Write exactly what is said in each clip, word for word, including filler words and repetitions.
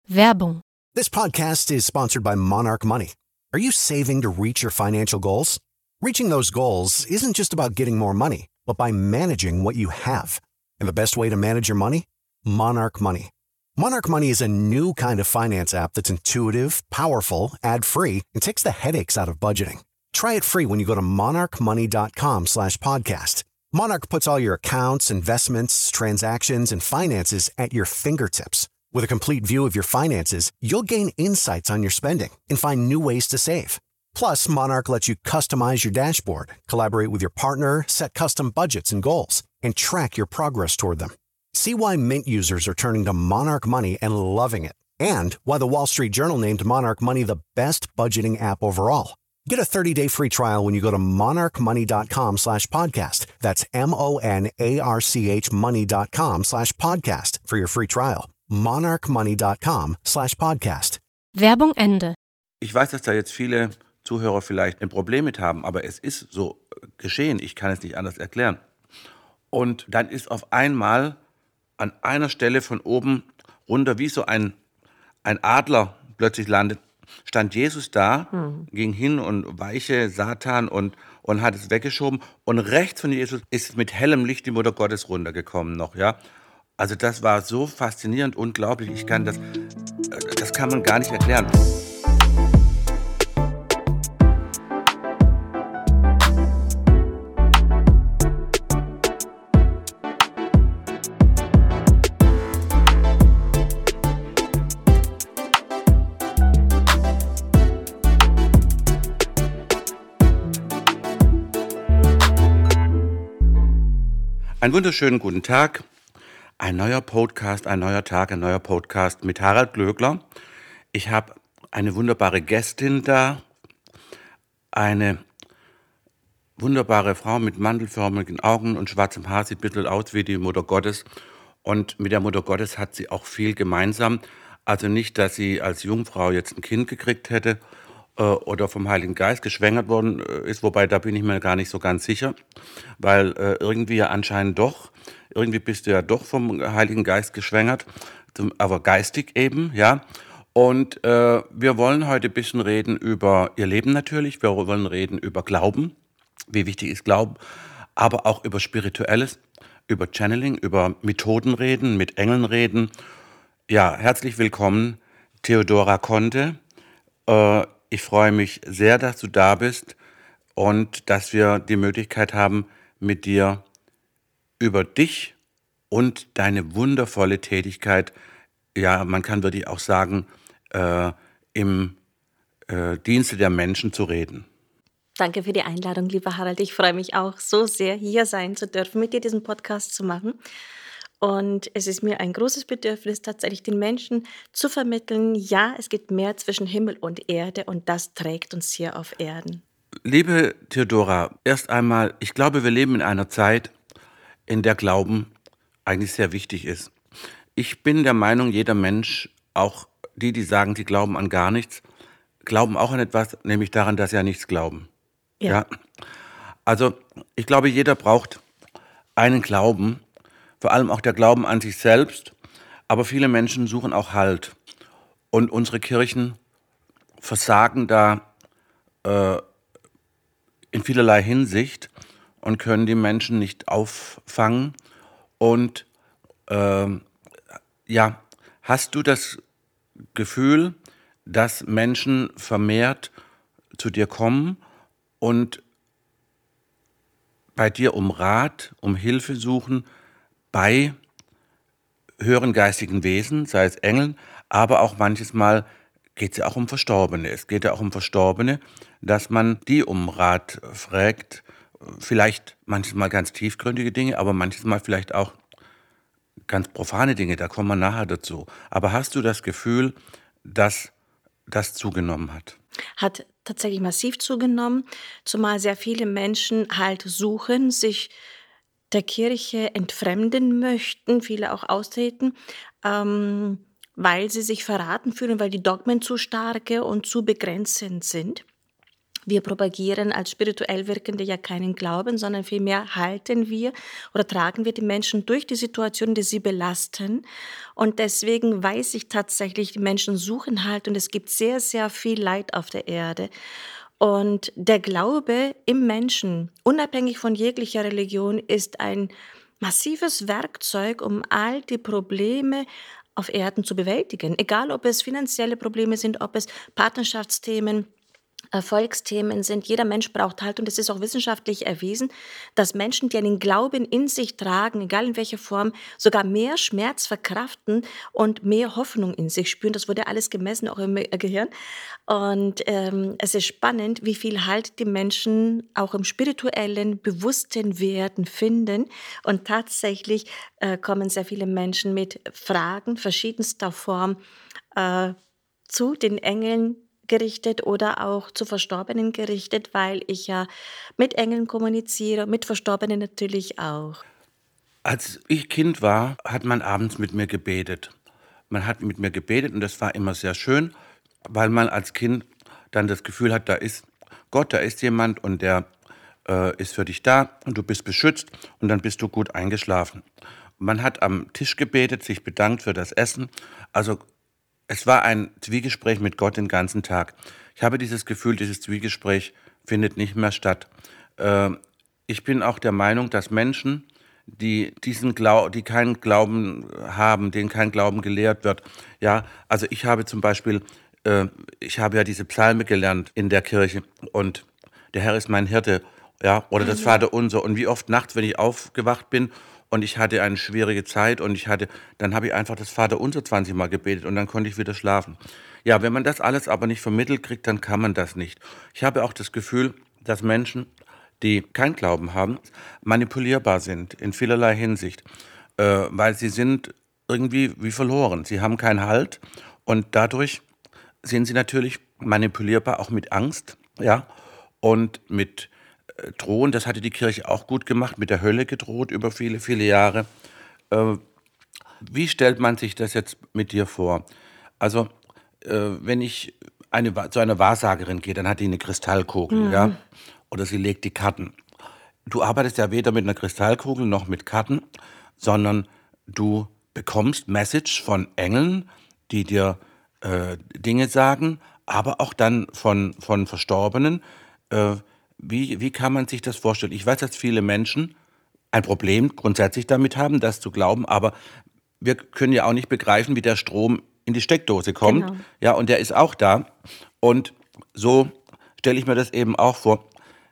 Werbung. This podcast is sponsored by Monarch Money. Are you saving to reach your financial goals? Reaching those goals isn't just about getting more money, but by managing what you have. And the best way to manage your money? Monarch Money. Monarch Money is a new kind of finance app that's intuitive, powerful, ad-free, and takes the headaches out of budgeting. Try it free when you go to monarchmoney.com slash podcast. Monarch puts all your accounts, investments, transactions, and finances at your fingertips. With a complete view of your finances, you'll gain insights on your spending and find new ways to save. Plus, Monarch lets you customize your dashboard, collaborate with your partner, set custom budgets and goals, and track your progress toward them. See why Mint users are turning to Monarch Money and loving it, and why the Wall Street Journal named Monarch Money the best budgeting app overall. Get a thirty-day free trial when you go to monarchmoney.com slash podcast. That's M-O-N-A-R-C-H money.com slash podcast for your free trial. monarchmoney.com slash podcast. Werbung Ende. Ich weiß, dass da jetzt viele Zuhörer vielleicht ein Problem mit haben, aber es ist so geschehen. Ich kann es nicht anders erklären. Und dann ist auf einmal an einer Stelle von oben runter, wie so ein, ein Adler plötzlich landet, stand Jesus da, hm. ging hin und weiche Satan und, und hat es weggeschoben. Und rechts von Jesus ist mit hellem Licht die Mutter Gottes runtergekommen noch, ja. Also das war so faszinierend, unglaublich. Ich kann das, das kann man gar nicht erklären. Einen wunderschönen guten Tag. Ein neuer Podcast, ein neuer Tag, ein neuer Podcast mit Harald Glöckler. Ich habe eine wunderbare Gästin da, eine wunderbare Frau mit mandelförmigen Augen und schwarzem Haar, sieht ein bisschen aus wie die Mutter Gottes. Und mit der Mutter Gottes hat sie auch viel gemeinsam. Also nicht, dass sie als Jungfrau jetzt ein Kind gekriegt hätte äh, oder vom Heiligen Geist geschwängert worden ist, wobei da bin ich mir gar nicht so ganz sicher, weil äh, irgendwie ja anscheinend doch. Irgendwie bist du ja doch vom Heiligen Geist geschwängert, aber geistig eben, ja. Und äh, wir wollen heute ein bisschen reden über ihr Leben natürlich. Wir wollen reden über Glauben, wie wichtig ist Glauben, aber auch über Spirituelles, über Channeling, über Methoden reden, mit Engeln reden. Ja, herzlich willkommen, Theodora Conte. Äh, ich freue mich sehr, dass du da bist und dass wir die Möglichkeit haben, mit dir über dich und deine wundervolle Tätigkeit, ja, man kann wirklich auch sagen, äh, im äh, Dienste der Menschen zu reden. Danke für die Einladung, lieber Harald. Ich freue mich auch so sehr, hier sein zu dürfen, mit dir diesen Podcast zu machen. Und es ist mir ein großes Bedürfnis, tatsächlich den Menschen zu vermitteln, ja, es gibt mehr zwischen Himmel und Erde und das trägt uns hier auf Erden. Liebe Theodora, erst einmal, ich glaube, wir leben in einer Zeit, in der Glauben eigentlich sehr wichtig ist. Ich bin der Meinung, jeder Mensch, auch die, die sagen, sie glauben an gar nichts, glauben auch an etwas, nämlich daran, dass sie an nichts glauben. Ja. Ja? Also ich glaube, jeder braucht einen Glauben, vor allem auch der Glauben an sich selbst, aber viele Menschen suchen auch Halt. Und unsere Kirchen versagen da äh, in vielerlei Hinsicht und können die Menschen nicht auffangen. Und ähm, ja, hast du das Gefühl, dass Menschen vermehrt zu dir kommen und bei dir um Rat, um Hilfe suchen bei höheren geistigen Wesen, sei es Engeln, aber auch manches Mal geht es ja auch um Verstorbene. Es geht ja auch um Verstorbene, dass man die um Rat fragt, vielleicht manchmal ganz tiefgründige Dinge, aber manchmal vielleicht auch ganz profane Dinge, da kommen wir nachher dazu. Aber hast du das Gefühl, dass das zugenommen hat? Hat tatsächlich massiv zugenommen, zumal sehr viele Menschen halt suchen, sich der Kirche entfremden möchten, viele auch austreten, ähm, weil sie sich verraten fühlen, weil die Dogmen zu starke und zu begrenzend sind. Wir propagieren als spirituell Wirkende ja keinen Glauben, sondern vielmehr halten wir oder tragen wir die Menschen durch die Situationen, die sie belasten. Und deswegen weiß ich tatsächlich, die Menschen suchen Halt und es gibt sehr, sehr viel Leid auf der Erde. Und der Glaube im Menschen, unabhängig von jeglicher Religion, ist ein massives Werkzeug, um all die Probleme auf Erden zu bewältigen. Egal, ob es finanzielle Probleme sind, ob es Partnerschaftsthemen, Erfolgsthemen sind. Jeder Mensch braucht Halt und es ist auch wissenschaftlich erwiesen, dass Menschen, die einen Glauben in sich tragen, egal in welcher Form, sogar mehr Schmerz verkraften und mehr Hoffnung in sich spüren. Das wurde alles gemessen, auch im Gehirn. Und ähm, es ist spannend, wie viel Halt die Menschen auch im spirituellen, bewussten Werden finden. Und tatsächlich äh, kommen sehr viele Menschen mit Fragen verschiedenster Form äh, zu den Engeln gerichtet oder auch zu Verstorbenen gerichtet, weil ich ja mit Engeln kommuniziere, mit Verstorbenen natürlich auch. Als ich Kind war, hat man abends mit mir gebetet. Man hat mit mir gebetet und das war immer sehr schön, weil man als Kind dann das Gefühl hat, da ist Gott, da ist jemand und der äh, ist für dich da und du bist beschützt und dann bist du gut eingeschlafen. Man hat am Tisch gebetet, sich bedankt für das Essen. Also es war ein Zwiegespräch mit Gott den ganzen Tag. Ich habe dieses Gefühl, dieses Zwiegespräch findet nicht mehr statt. Äh, ich bin auch der Meinung, dass Menschen, die diesen Glau die keinen Glauben haben, denen kein Glauben gelehrt wird, ja, also ich habe zum Beispiel, äh, ich habe ja diese Psalme gelernt in der Kirche und der Herr ist mein Hirte, ja, oder das Vaterunser. Und wie oft nachts, wenn ich aufgewacht bin und ich hatte eine schwierige Zeit und ich hatte, dann habe ich einfach das Vaterunser zwanzig Mal gebetet und dann konnte ich wieder schlafen. Ja, wenn man das alles aber nicht vermittelt kriegt, dann kann man das nicht. Ich habe auch das Gefühl, dass Menschen, die keinen Glauben haben, manipulierbar sind in vielerlei Hinsicht, äh, weil sie sind irgendwie wie verloren. Sie haben keinen Halt und dadurch sind sie natürlich manipulierbar, auch mit Angst, ja, und mit äh, Drohen. Das hatte die Kirche auch gut gemacht, mit der Hölle gedroht über viele, viele Jahre. Äh, wie stellt man sich das jetzt mit dir vor? Also, äh, wenn ich eine, Wa- zu einer Wahrsagerin gehe, dann hat die eine Kristallkugel, ja, oder sie legt die Karten. Du arbeitest ja weder mit einer Kristallkugel noch mit Karten, sondern du bekommst Message von Engeln, die dir äh, Dinge sagen, aber auch dann von, von Verstorbenen. Äh, wie, wie kann man sich das vorstellen? Ich weiß, dass viele Menschen ein Problem grundsätzlich damit haben, das zu glauben, aber wir können ja auch nicht begreifen, wie der Strom in die Steckdose kommt. Genau. Ja, und der ist auch da. Und so stelle ich mir das eben auch vor.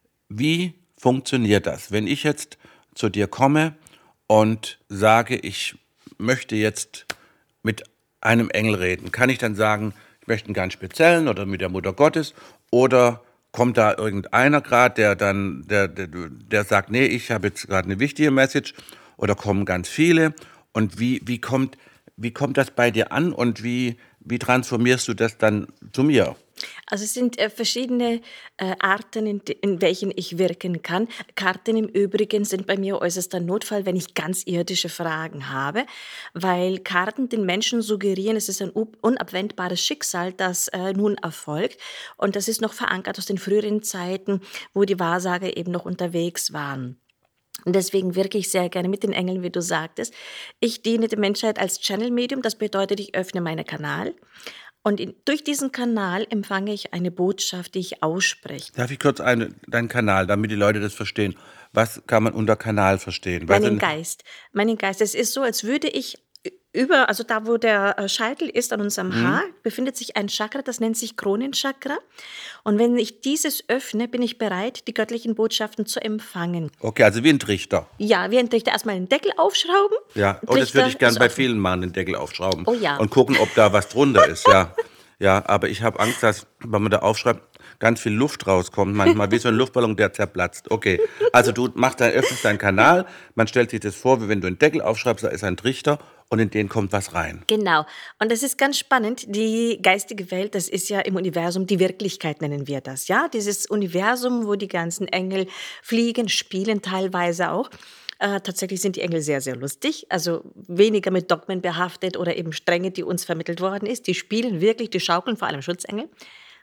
Wie funktioniert das, wenn ich jetzt zu dir komme und sage, ich möchte jetzt mit einem Engel reden? Kann ich dann sagen, ich möchte einen ganz speziellen oder mit der Mutter Gottes? Oder kommt da irgendeiner gerade, der dann, der, der, der sagt, nee, ich habe jetzt gerade eine wichtige Message? Oder kommen ganz viele? Und wie, wie kommt, wie kommt das bei dir an und wie, wie transformierst du das dann zu mir? Also es sind äh, verschiedene äh, Arten, in, de- in welchen ich wirken kann. Karten im Übrigen sind bei mir äußerster Notfall, wenn ich ganz irdische Fragen habe, weil Karten den Menschen suggerieren, es ist ein u- unabwendbares Schicksal, das äh, nun erfolgt. Und das ist noch verankert aus den früheren Zeiten, wo die Wahrsager eben noch unterwegs waren. Und deswegen wirke ich sehr gerne mit den Engeln, wie du sagtest. Ich diene der Menschheit als Channel-Medium, das bedeutet, ich öffne meinen Kanal. Und in, durch diesen Kanal empfange ich eine Botschaft, die ich ausspreche. Darf ich kurz eine, deinen Kanal, damit die Leute das verstehen? Was kann man unter Kanal verstehen? Was Meinen sind, Geist. Meinen Geist. Es ist so, als würde ich über, also da, wo der äh, Scheitel ist an unserem Haar, befindet sich ein Chakra, das nennt sich Kronenchakra. Und wenn ich dieses öffne, bin ich bereit, die göttlichen Botschaften zu empfangen. okay, also wie ein Trichter. Ja, wir Trichter erstmal den Deckel aufschrauben. Ja, oh, das Trichter würde ich gern ist bei offen. vielen machen, den Deckel aufschrauben Oh ja. und gucken, ob da was drunter ist. Ja, ja, aber ich habe Angst, dass, wenn man da aufschreibt, ganz viel Luft rauskommt. Manchmal wie so ein Luftballon, der zerplatzt. Okay, also du machst dann, öffnest deinen Kanal, man stellt sich das vor, wie wenn du einen Deckel aufschreibst, da ist ein Trichter und in den kommt was rein. Genau. Und das ist ganz spannend. Die geistige Welt, das ist ja im Universum die Wirklichkeit, nennen wir das. Ja, dieses Universum, wo die ganzen Engel fliegen, spielen teilweise auch. Äh, tatsächlich sind die Engel sehr, sehr lustig. Also weniger mit Dogmen behaftet oder eben Strenge, die uns vermittelt worden ist. Die spielen wirklich, die schaukeln, vor allem Schutzengel.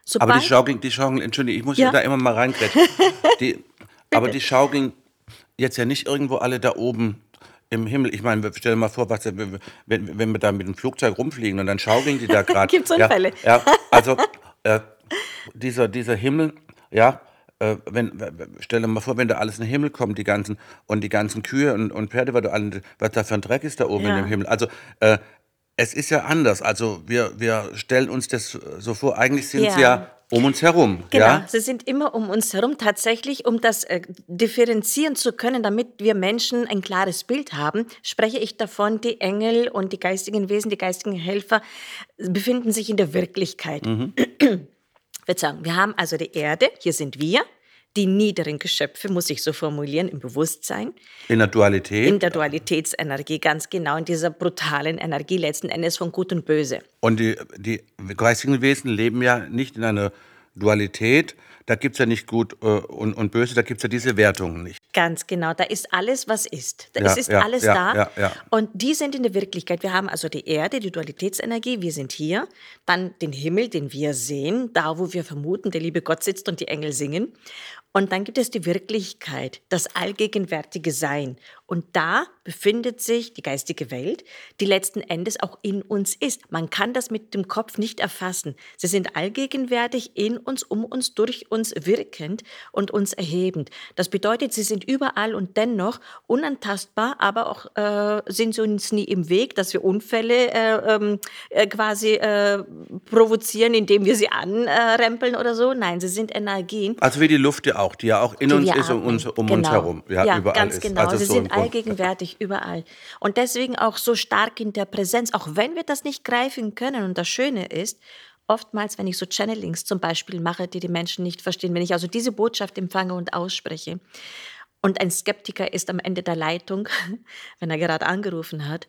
Aber die Sobald, schaukeln, die schaukeln, Entschuldigung, ich muss ja, da immer mal reingrätschen. Die, aber die schaukeln jetzt ja nicht irgendwo alle da oben im Himmel. Ich meine, stell dir mal vor, was, wenn, wenn wir da mit dem Flugzeug rumfliegen und dann schaukeln die da gerade. gibt es Ja, Unfälle. ja, also äh, dieser, dieser Himmel, ja, äh, wenn, stell dir mal vor, wenn da alles in den Himmel kommt, die ganzen, und die ganzen Kühe und, und Pferde, was, da alle- was da für ein Dreck ist da oben in dem Ja. Himmel. Also, äh, es ist ja anders. Also, wir, wir stellen uns das so vor, eigentlich sind sie Ja. ja um uns herum, Genau, ja. sie sind immer um uns herum, tatsächlich, um das äh, differenzieren zu können, damit wir Menschen ein klares Bild haben, spreche ich davon, die Engel und die geistigen Wesen, die geistigen Helfer befinden sich in der Wirklichkeit. Mhm. Verzeihung, wir haben also die Erde, hier sind wir, die niederen Geschöpfe, muss ich so formulieren, im Bewusstsein, In der Dualität. in der Dualitätsenergie, ganz genau, in dieser brutalen Energie letzten Endes von Gut und Böse. Und die, die geistigen Wesen leben ja nicht in einer Dualität. Da gibt es ja nicht gut äh, und, und böse, da gibt es ja diese Wertungen nicht. Ganz genau, da ist alles, was ist. Da- Ja, Es ist ja, alles ja, da. ja, ja. Und die sind in der Wirklichkeit. Wir haben also die Erde, die Dualitätsenergie, wir sind hier. Dann den Himmel, den wir sehen, da wo wir vermuten, der liebe Gott sitzt und die Engel singen. Und dann gibt es die Wirklichkeit, das allgegenwärtige Sein. Und da befindet sich die geistige Welt, die letzten Endes auch in uns ist. Man kann das mit dem Kopf nicht erfassen. Sie sind allgegenwärtig in uns, um uns, durch uns wirkend und uns erhebend. Das bedeutet, sie sind überall und dennoch unantastbar, aber auch äh, sind sie uns nie im Weg, dass wir Unfälle äh, ähm, äh, quasi äh, provozieren, indem wir sie anrempeln oder so. Nein, sie sind Energien. Also wie die Luft ja auch, die ja auch in Die uns wir ist und atmen. uns, um genau. uns herum. Ja, Ja, überall ganz ist. genau. Also Sie so sind im Grund. allgegenwärtig überall. Und deswegen auch so stark in der Präsenz, auch wenn wir das nicht greifen können. Und das Schöne ist, oftmals, wenn ich so Channelings zum Beispiel mache, die die Menschen nicht verstehen, wenn ich also diese Botschaft empfange und ausspreche und ein Skeptiker ist am Ende der Leitung, wenn er gerade angerufen hat,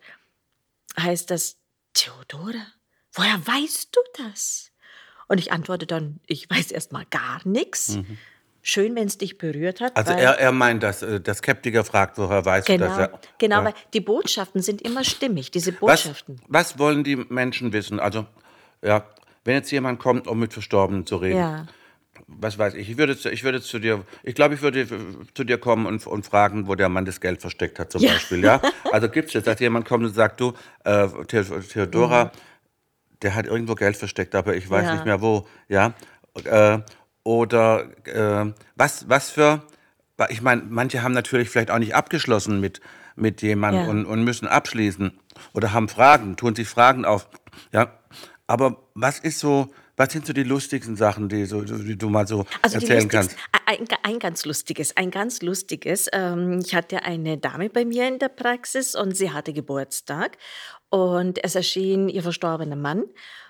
heißt das, Theodora, woher weißt du das? Und ich antworte dann, ich weiß erst mal gar nichts. Schön, wenn es dich berührt hat. Also weil, er, er meint, dass äh, der Skeptiker fragt, woher weißt du genau, das? Ja. genau, Ja. weil die Botschaften sind immer stimmig, diese Was, Botschaften. was wollen die Menschen wissen? Also, ja, wenn jetzt jemand kommt, um mit Verstorbenen zu reden, Ja, was weiß ich, ich würde, zu- ich würde zu dir, ich glaube, ich würde zu dir kommen und, und fragen, wo der Mann das Geld versteckt hat, zum Ja. Beispiel, ja? Also gibt es jetzt, dass jemand kommt und sagt, du, äh, The Theodora, der hat irgendwo Geld versteckt, aber ich weiß Ja. nicht mehr wo, ja? Äh, oder äh, was, was für, ich meine, manche haben natürlich vielleicht auch nicht abgeschlossen mit, mit jemandem Ja. und, und müssen abschließen oder haben Fragen, tun sich Fragen auf, ja? Aber was ist so, was sind so die lustigsten Sachen, die, so, die du mal so Also die erzählen lustigsten, kannst? ein, ein ganz lustiges, ein ganz lustiges. Ähm, ich hatte eine Dame bei mir in der Praxis und sie hatte Geburtstag und es erschien ihr verstorbener Mann.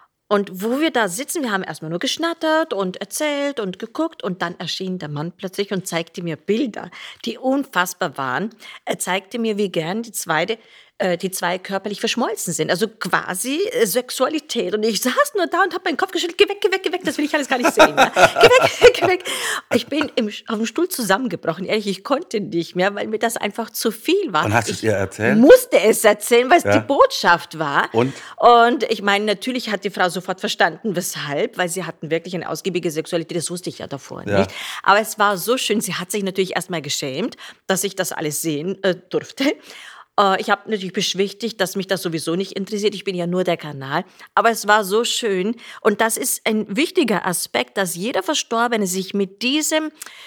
Und wo wir da sitzen, wir haben erstmal nur geschnattert und erzählt und geguckt und dann erschien der Mann plötzlich und zeigte mir Bilder, die unfassbar waren. Er zeigte mir, wie gern die zweite äh, die zwei körperlich verschmolzen sind, also quasi äh, Sexualität. Und ich saß nur da und habe meinen Kopf geschüttelt, geh weg, geh weg, geh weg, das will ich alles gar nicht sehen. Ja. Geh weg, geh weg. Ich bin im, auf dem Stuhl zusammengebrochen, ehrlich, ich konnte nicht mehr, weil mir das einfach zu viel war. Und hast du es ich ihr erzählt? musste es erzählen, weil es Ja. die Botschaft war. Und? Und ich meine, natürlich hat die Frau sofort verstanden, weshalb, weil sie hatten wirklich eine ausgiebige Sexualität, das wusste ich ja davor Ja. nicht. Aber es war so schön, sie hat sich natürlich erstmal geschämt, dass ich das alles sehen äh, durfte. Äh, ich habe natürlich beschwichtigt, dass mich das sowieso nicht interessiert, ich bin ja nur der Kanal. Aber es war so schön und das ist ein wichtiger Aspekt, dass jeder Verstorbene sich mit diesem,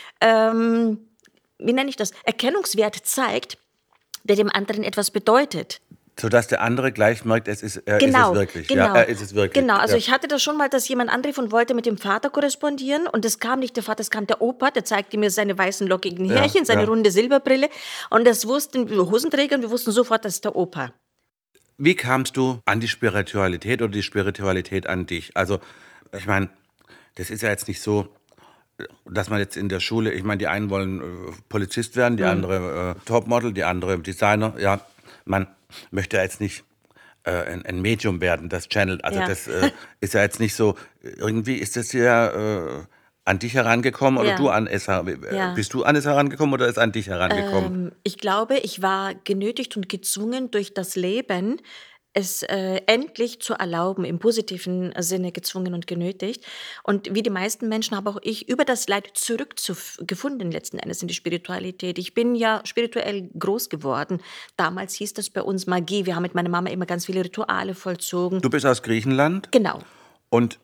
ähm, wie nenne ich das, Erkennungswert zeigt, der dem anderen etwas bedeutet. Sodass der andere gleich merkt, es ist, er Genau, ist es wirklich. genau. Ja, er ist es wirklich. Genau, also ja. ich hatte das schon mal, dass jemand anrief und wollte mit dem Vater korrespondieren und es kam nicht der Vater, es kam der Opa, der zeigte mir seine weißen lockigen Ja, Härchen, seine ja. runde Silberbrille und das wussten wir Hosenträger und wir wussten sofort, das ist der Opa. Wie kamst du an die Spiritualität oder die Spiritualität an dich? Also, ich meine, das ist ja jetzt nicht so, dass man jetzt in der Schule, ich meine, die einen wollen äh, Polizist werden, die Mhm. andere äh, Topmodel, die andere Designer. Ja, man möchte ja jetzt nicht äh, ein, ein Medium werden, das channelt. Also Ja. das äh, ist ja jetzt nicht so, irgendwie ist das ja äh, an dich herangekommen oder Ja. du an es, her- äh, Ja. bist du an es herangekommen oder ist an dich herangekommen? Ähm, ich glaube, ich war genötigt und gezwungen durch das Leben, es äh, endlich zu erlauben, im positiven Sinne gezwungen und genötigt. Und wie die meisten Menschen habe auch ich über das Leid zurückgefunden, letzten Endes in die Spiritualität. Ich bin ja spirituell groß geworden. Damals hieß das bei uns Magie. Wir haben mit meiner Mama immer ganz viele Rituale vollzogen. Du bist aus Griechenland Genau. und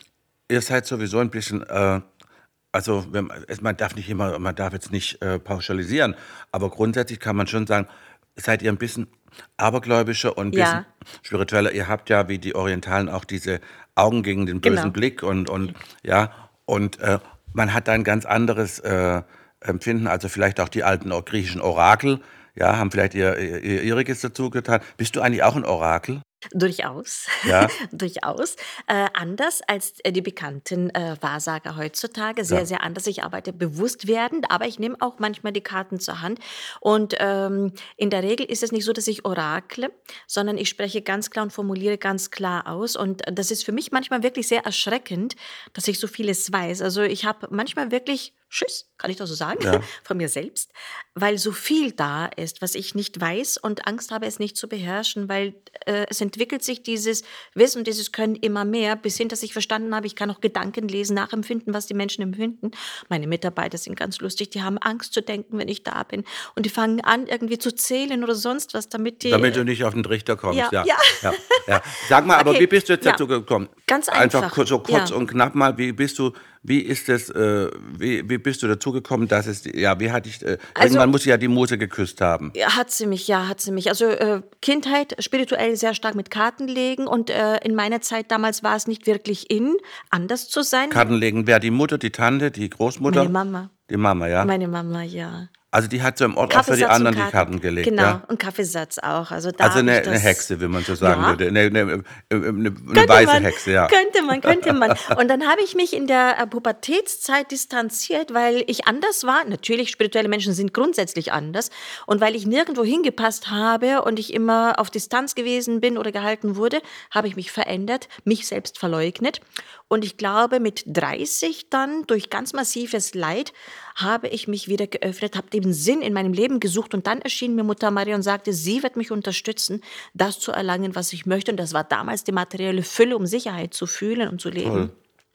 ihr seid sowieso ein bisschen, äh, also wenn, man es- man darf nicht immer, man darf jetzt nicht äh, pauschalisieren, aber grundsätzlich kann man schon sagen, seid ihr ein bisschen abergläubischer und ein bisschen Ja, spiritueller. Ihr habt ja wie die Orientalen auch diese Augen gegen den bösen genau. Blick und, und ja, und äh, man hat da ein ganz anderes äh, Empfinden, also vielleicht auch die alten o- griechischen Orakel, ja, haben vielleicht ihr, ihr, ihr ihriges dazu getan. Bist du eigentlich auch ein Orakel? Durchaus, Ja, durchaus. Äh, anders als äh, die bekannten äh, Wahrsager heutzutage, sehr, ja. sehr anders. Ich arbeite bewusst werdend, aber ich nehme auch manchmal die Karten zur Hand. Und ähm, in der Regel ist es nicht so, dass ich orakle, sondern ich spreche ganz klar und formuliere ganz klar aus. Und äh, das ist für mich manchmal wirklich sehr erschreckend, dass ich so vieles weiß. Also ich habe manchmal wirklich Schiss, kann ich das so sagen, Ja. von mir selbst, weil so viel da ist, was ich nicht weiß und Angst habe, es nicht zu beherrschen, weil äh, es entwickelt sich dieses Wissen, dieses Können immer mehr, bis hin, dass ich verstanden habe, ich kann auch Gedanken lesen, nachempfinden, was die Menschen empfinden. Meine Mitarbeiter sind ganz lustig, die haben Angst zu denken, wenn ich da bin. Und die fangen an, irgendwie zu zählen oder sonst was, damit die... Damit du Äh, nicht auf den Trichter kommst, ja, ja. ja, Ja, ja. Sag mal, aber wie okay, bist du jetzt ja, dazu gekommen? ganz Einfach einfach, kur- so kurz ja. und knapp mal, wie bist du, wie ist es, äh, wie, wie bist du dazu gekommen, dass es, ja, wie hatte ich, äh, Also irgendwann muss ja die Muse geküsst haben. ja, hat sie mich, ja, hat sie mich. Also äh, Kindheit, spirituell sehr stark mit Karten legen und äh, in meiner Zeit damals war es nicht wirklich in, anders zu sein. Karten legen, wer die Mutter, die Tante, die Meine Großmutter? Mama, Die Mama, ja. meine Mama, ja. Also die hat so im Ort auch für die Kaffeesatz und anderen die Karten, Karten gelegt, genau, ja. und Kaffeesatz auch. Also da Also habe eine, ich eine das, Hexe, wie man so sagen ja, würde. Eine, eine, eine, eine, eine könnte weiße man, Hexe, ja. könnte man, könnte man. Und dann habe ich mich in der äh, Pubertätszeit distanziert, weil ich anders war. Natürlich, spirituelle Menschen sind grundsätzlich anders. Und weil ich nirgendwo hingepasst habe und ich immer auf Distanz gewesen bin oder gehalten wurde, habe ich mich verändert, mich selbst verleugnet. Und ich glaube, mit dreißig dann, durch ganz massives Leid, habe ich mich wieder geöffnet, habe den Sinn in meinem Leben gesucht und dann erschien mir Mutter Maria und sagte, sie wird mich unterstützen, das zu erlangen, was ich möchte. Und das war damals die materielle Fülle, um Sicherheit zu fühlen und zu leben. Toll.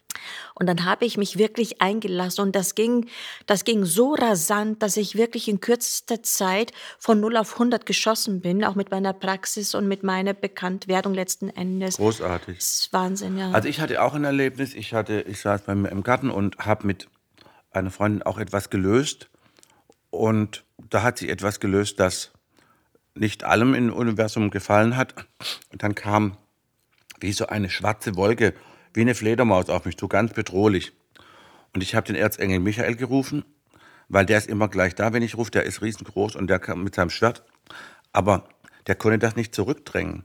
Und dann habe ich mich wirklich eingelassen und das ging, das ging so rasant, dass ich wirklich in kürzester Zeit von null auf hundert geschossen bin, auch mit meiner Praxis und mit meiner Bekanntwerdung letzten Endes. Großartig. Das ist Wahnsinn, ja. Also ich hatte auch ein Erlebnis. Ich hatte, ich saß bei mir im Garten und habe mit einer Freundin auch etwas gelöst. Und da hat sie etwas gelöst, das nicht allem im Universum gefallen hat. Und dann kam wie so eine schwarze Wolke, wie eine Fledermaus auf mich zu, ganz bedrohlich. Und ich habe den Erzengel Michael gerufen, weil der ist immer gleich da, wenn ich rufe. Der ist riesengroß und der kam mit seinem Schwert. Aber der konnte das nicht zurückdrängen.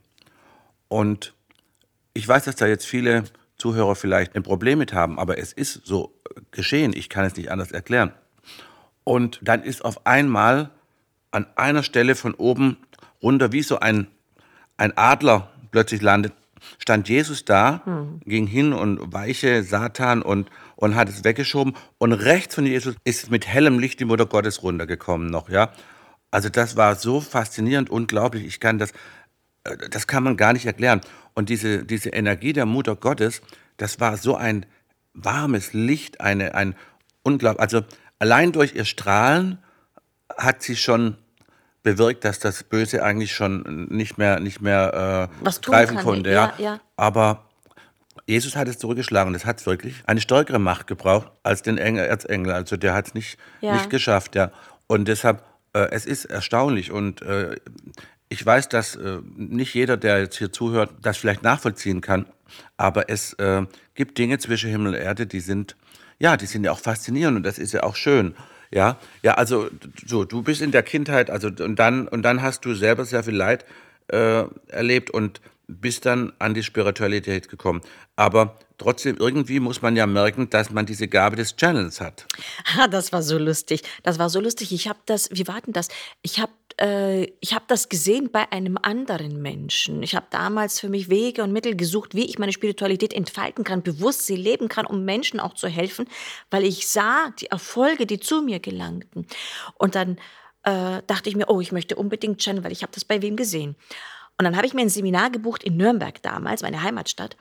Und ich weiß, dass da jetzt viele Zuhörer vielleicht ein Problem mit haben, aber es ist so geschehen. Ich kann es nicht anders erklären. Und dann ist auf einmal an einer Stelle von oben runter, wie so ein, ein Adler plötzlich landet, stand Jesus da, ging hin und weiche Satan und, und hat es weggeschoben. Und rechts von Jesus ist mit hellem Licht die Mutter Gottes runtergekommen noch, ja. Also das war so faszinierend, unglaublich. Ich kann das, äh, das kann man gar nicht erklären. Und diese, diese Energie der Mutter Gottes, das war so ein warmes Licht, eine, ein unglaublich, also allein durch ihr Strahlen hat sie schon bewirkt, dass das Böse eigentlich schon nicht mehr, nicht mehr äh, Was tun greifen kann, konnte. ja, Ja. ja. Aber Jesus hat es zurückgeschlagen. Das hat wirklich eine stärkere Macht gebraucht als den Engel, Erzengel. Also der hat es nicht, Ja. nicht geschafft. Ja. Und deshalb, äh, es ist erstaunlich. Und äh, ich weiß, dass äh, nicht jeder, der jetzt hier zuhört, das vielleicht nachvollziehen kann. Aber es äh, gibt Dinge zwischen Himmel und Erde, die sind, ja, die sind ja auch faszinierend und das ist ja auch schön. Ja, ja, also so, du bist in der Kindheit, also und dann und dann hast du selber sehr viel Leid äh, erlebt und bist dann an die Spiritualität gekommen. Aber trotzdem irgendwie muss man ja merken, dass man diese Gabe des Channels hat. Ah, das war so lustig. Das war so lustig. Ich habe das, wie war denn das? Ich habe äh, ich habe das gesehen bei einem anderen Menschen. Ich habe damals für mich Wege und Mittel gesucht, wie ich meine Spiritualität entfalten kann, bewusst sie leben kann, um Menschen auch zu helfen, weil ich sah die Erfolge, die zu mir gelangten. Und dann äh, dachte ich mir, oh, ich möchte unbedingt channeln, weil ich habe das bei wem gesehen. Und dann habe ich mir ein Seminar gebucht in Nürnberg damals, meine Heimatstadt.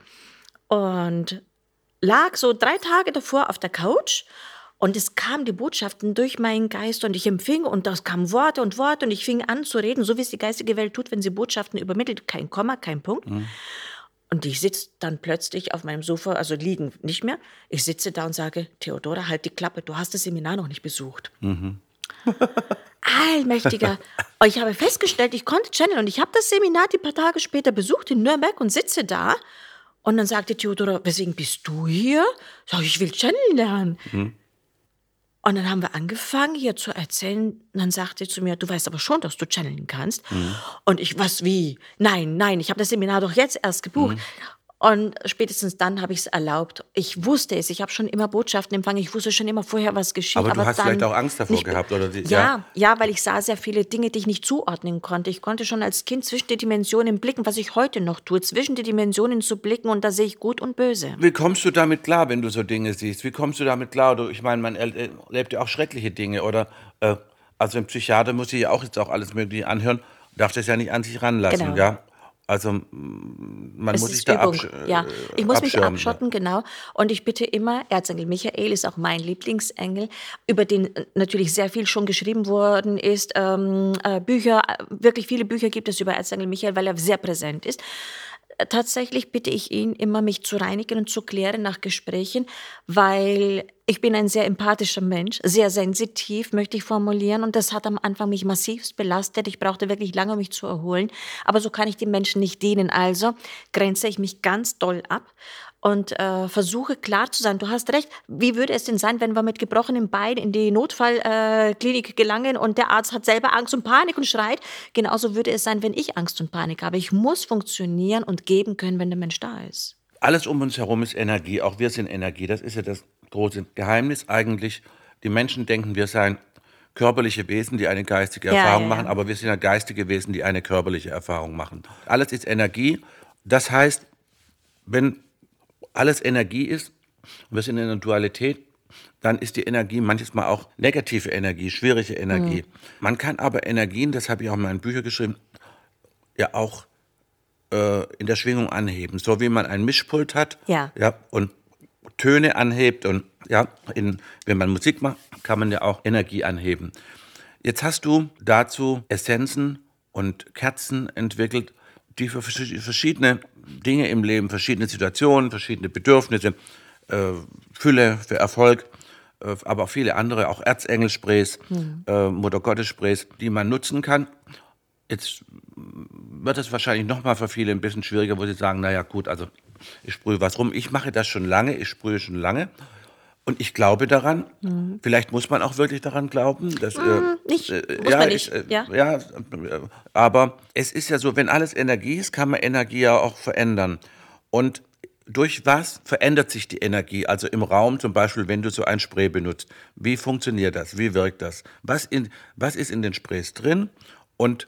Und lag so drei Tage davor auf der Couch und es kamen die Botschaften durch meinen Geist und ich empfing und das kamen Worte und Worte und ich fing an zu reden, so wie es die geistige Welt tut, wenn sie Botschaften übermittelt, kein Komma, kein Punkt. Mhm. Und ich sitze dann plötzlich auf meinem Sofa, also liegen nicht mehr, ich sitze da und sage, Theodora, halt die Klappe, du hast das Seminar noch nicht besucht. Mhm. Allmächtiger. Und ich habe festgestellt, ich konnte channeln und ich habe das Seminar die paar Tage später besucht in Nürnberg und sitze da. Und dann sagte Theodora, weswegen bist du hier? Sag ich, ich will channeln lernen. Mhm. Und dann haben wir angefangen, hier zu erzählen. Und dann sagte sie zu mir, du weißt aber schon, dass du channeln kannst. Mhm. Und ich, was, wie? Nein, nein, ich habe das Seminar doch jetzt erst gebucht. Mhm. Und spätestens dann habe ich es erlaubt. Ich wusste es, ich habe schon immer Botschaften empfangen, ich wusste schon immer vorher, was geschieht. Aber du aber hast dann vielleicht auch Angst davor nicht, gehabt, oder? Die, ja, ja, ja, weil ich sah sehr viele Dinge, die ich nicht zuordnen konnte. Ich konnte schon als Kind zwischen die Dimensionen blicken, was ich heute noch tue, zwischen die Dimensionen zu blicken und da sehe ich Gut und Böse. Wie kommst du damit klar, wenn du so Dinge siehst? Wie kommst du damit klar? Du, ich meine, man erlebt ja auch schreckliche Dinge, oder? Äh, also ein Psychiater muss sich ja auch jetzt auch alles Mögliche anhören, darf das ja nicht an sich ranlassen, Genau. ja? Also man Es muss sich ist da Übung, absch ja. Ich muss mich abschirmen. abschotten, genau. Und ich bitte immer, Erzengel Michael ist auch mein Lieblingsengel, über den äh, natürlich sehr viel schon geschrieben worden ist. Ähm, äh, Bücher, äh, wirklich viele Bücher gibt es über Erzengel Michael, weil er sehr präsent ist. Äh, Tatsächlich bitte ich ihn immer, mich zu reinigen und zu klären nach Gesprächen, weil ich bin ein sehr empathischer Mensch, sehr sensitiv, möchte ich formulieren. Und das hat am Anfang mich massivst belastet. Ich brauchte wirklich lange, um mich zu erholen. Aber so kann ich den Menschen nicht dienen. Also grenze ich mich ganz doll ab und äh, versuche klar zu sein. Du hast recht. Wie würde es denn sein, wenn wir mit gebrochenem Bein in die Notfallklinik äh, gelangen und der Arzt hat selber Angst und Panik und schreit? Genauso würde es sein, wenn ich Angst und Panik habe. Ich muss funktionieren und geben können, wenn der Mensch da ist. Alles um uns herum ist Energie, auch wir sind Energie. Das ist ja das große Geheimnis eigentlich. Die Menschen denken, wir seien körperliche Wesen, die eine geistige Ja, Erfahrung ja, machen, ja. aber wir sind ja geistige Wesen, die eine körperliche Erfahrung machen. Alles ist Energie. Das heißt, wenn alles Energie ist, und wir sind in einer Dualität, dann ist die Energie manchmal auch negative Energie, schwierige Energie. Mhm. Man kann aber Energien, das habe ich auch in meinen Büchern geschrieben, ja auch äh, in der Schwingung anheben. So wie man ein Mischpult hat, Ja. ja, und Töne anhebt und ja, in, wenn man Musik macht, kann man ja auch Energie anheben. Jetzt hast du dazu Essenzen und Kerzen entwickelt, die für verschiedene Dinge im Leben, verschiedene Situationen, verschiedene Bedürfnisse, äh, Fülle, für Erfolg, äh, aber auch viele andere, auch Erzengelsprays, mhm. äh, Mutter-Gottes-Sprays, die man nutzen kann. Jetzt wird es wahrscheinlich nochmal für viele ein bisschen schwieriger, wo sie sagen, naja gut, also ich sprühe was rum. Ich mache das schon lange, ich sprühe schon lange. Und ich glaube daran, mhm. vielleicht muss man auch wirklich daran glauben. Dass, mhm, äh, nicht, äh, muss ja, man nicht. Ich, äh, ja. ja, äh, aber es ist ja so, wenn alles Energie ist, kann man Energie ja auch verändern. Und durch was verändert sich die Energie? Also im Raum zum Beispiel, wenn du so ein Spray benutzt. Wie funktioniert das? Wie wirkt das? Was, in, was ist in den Sprays drin? Und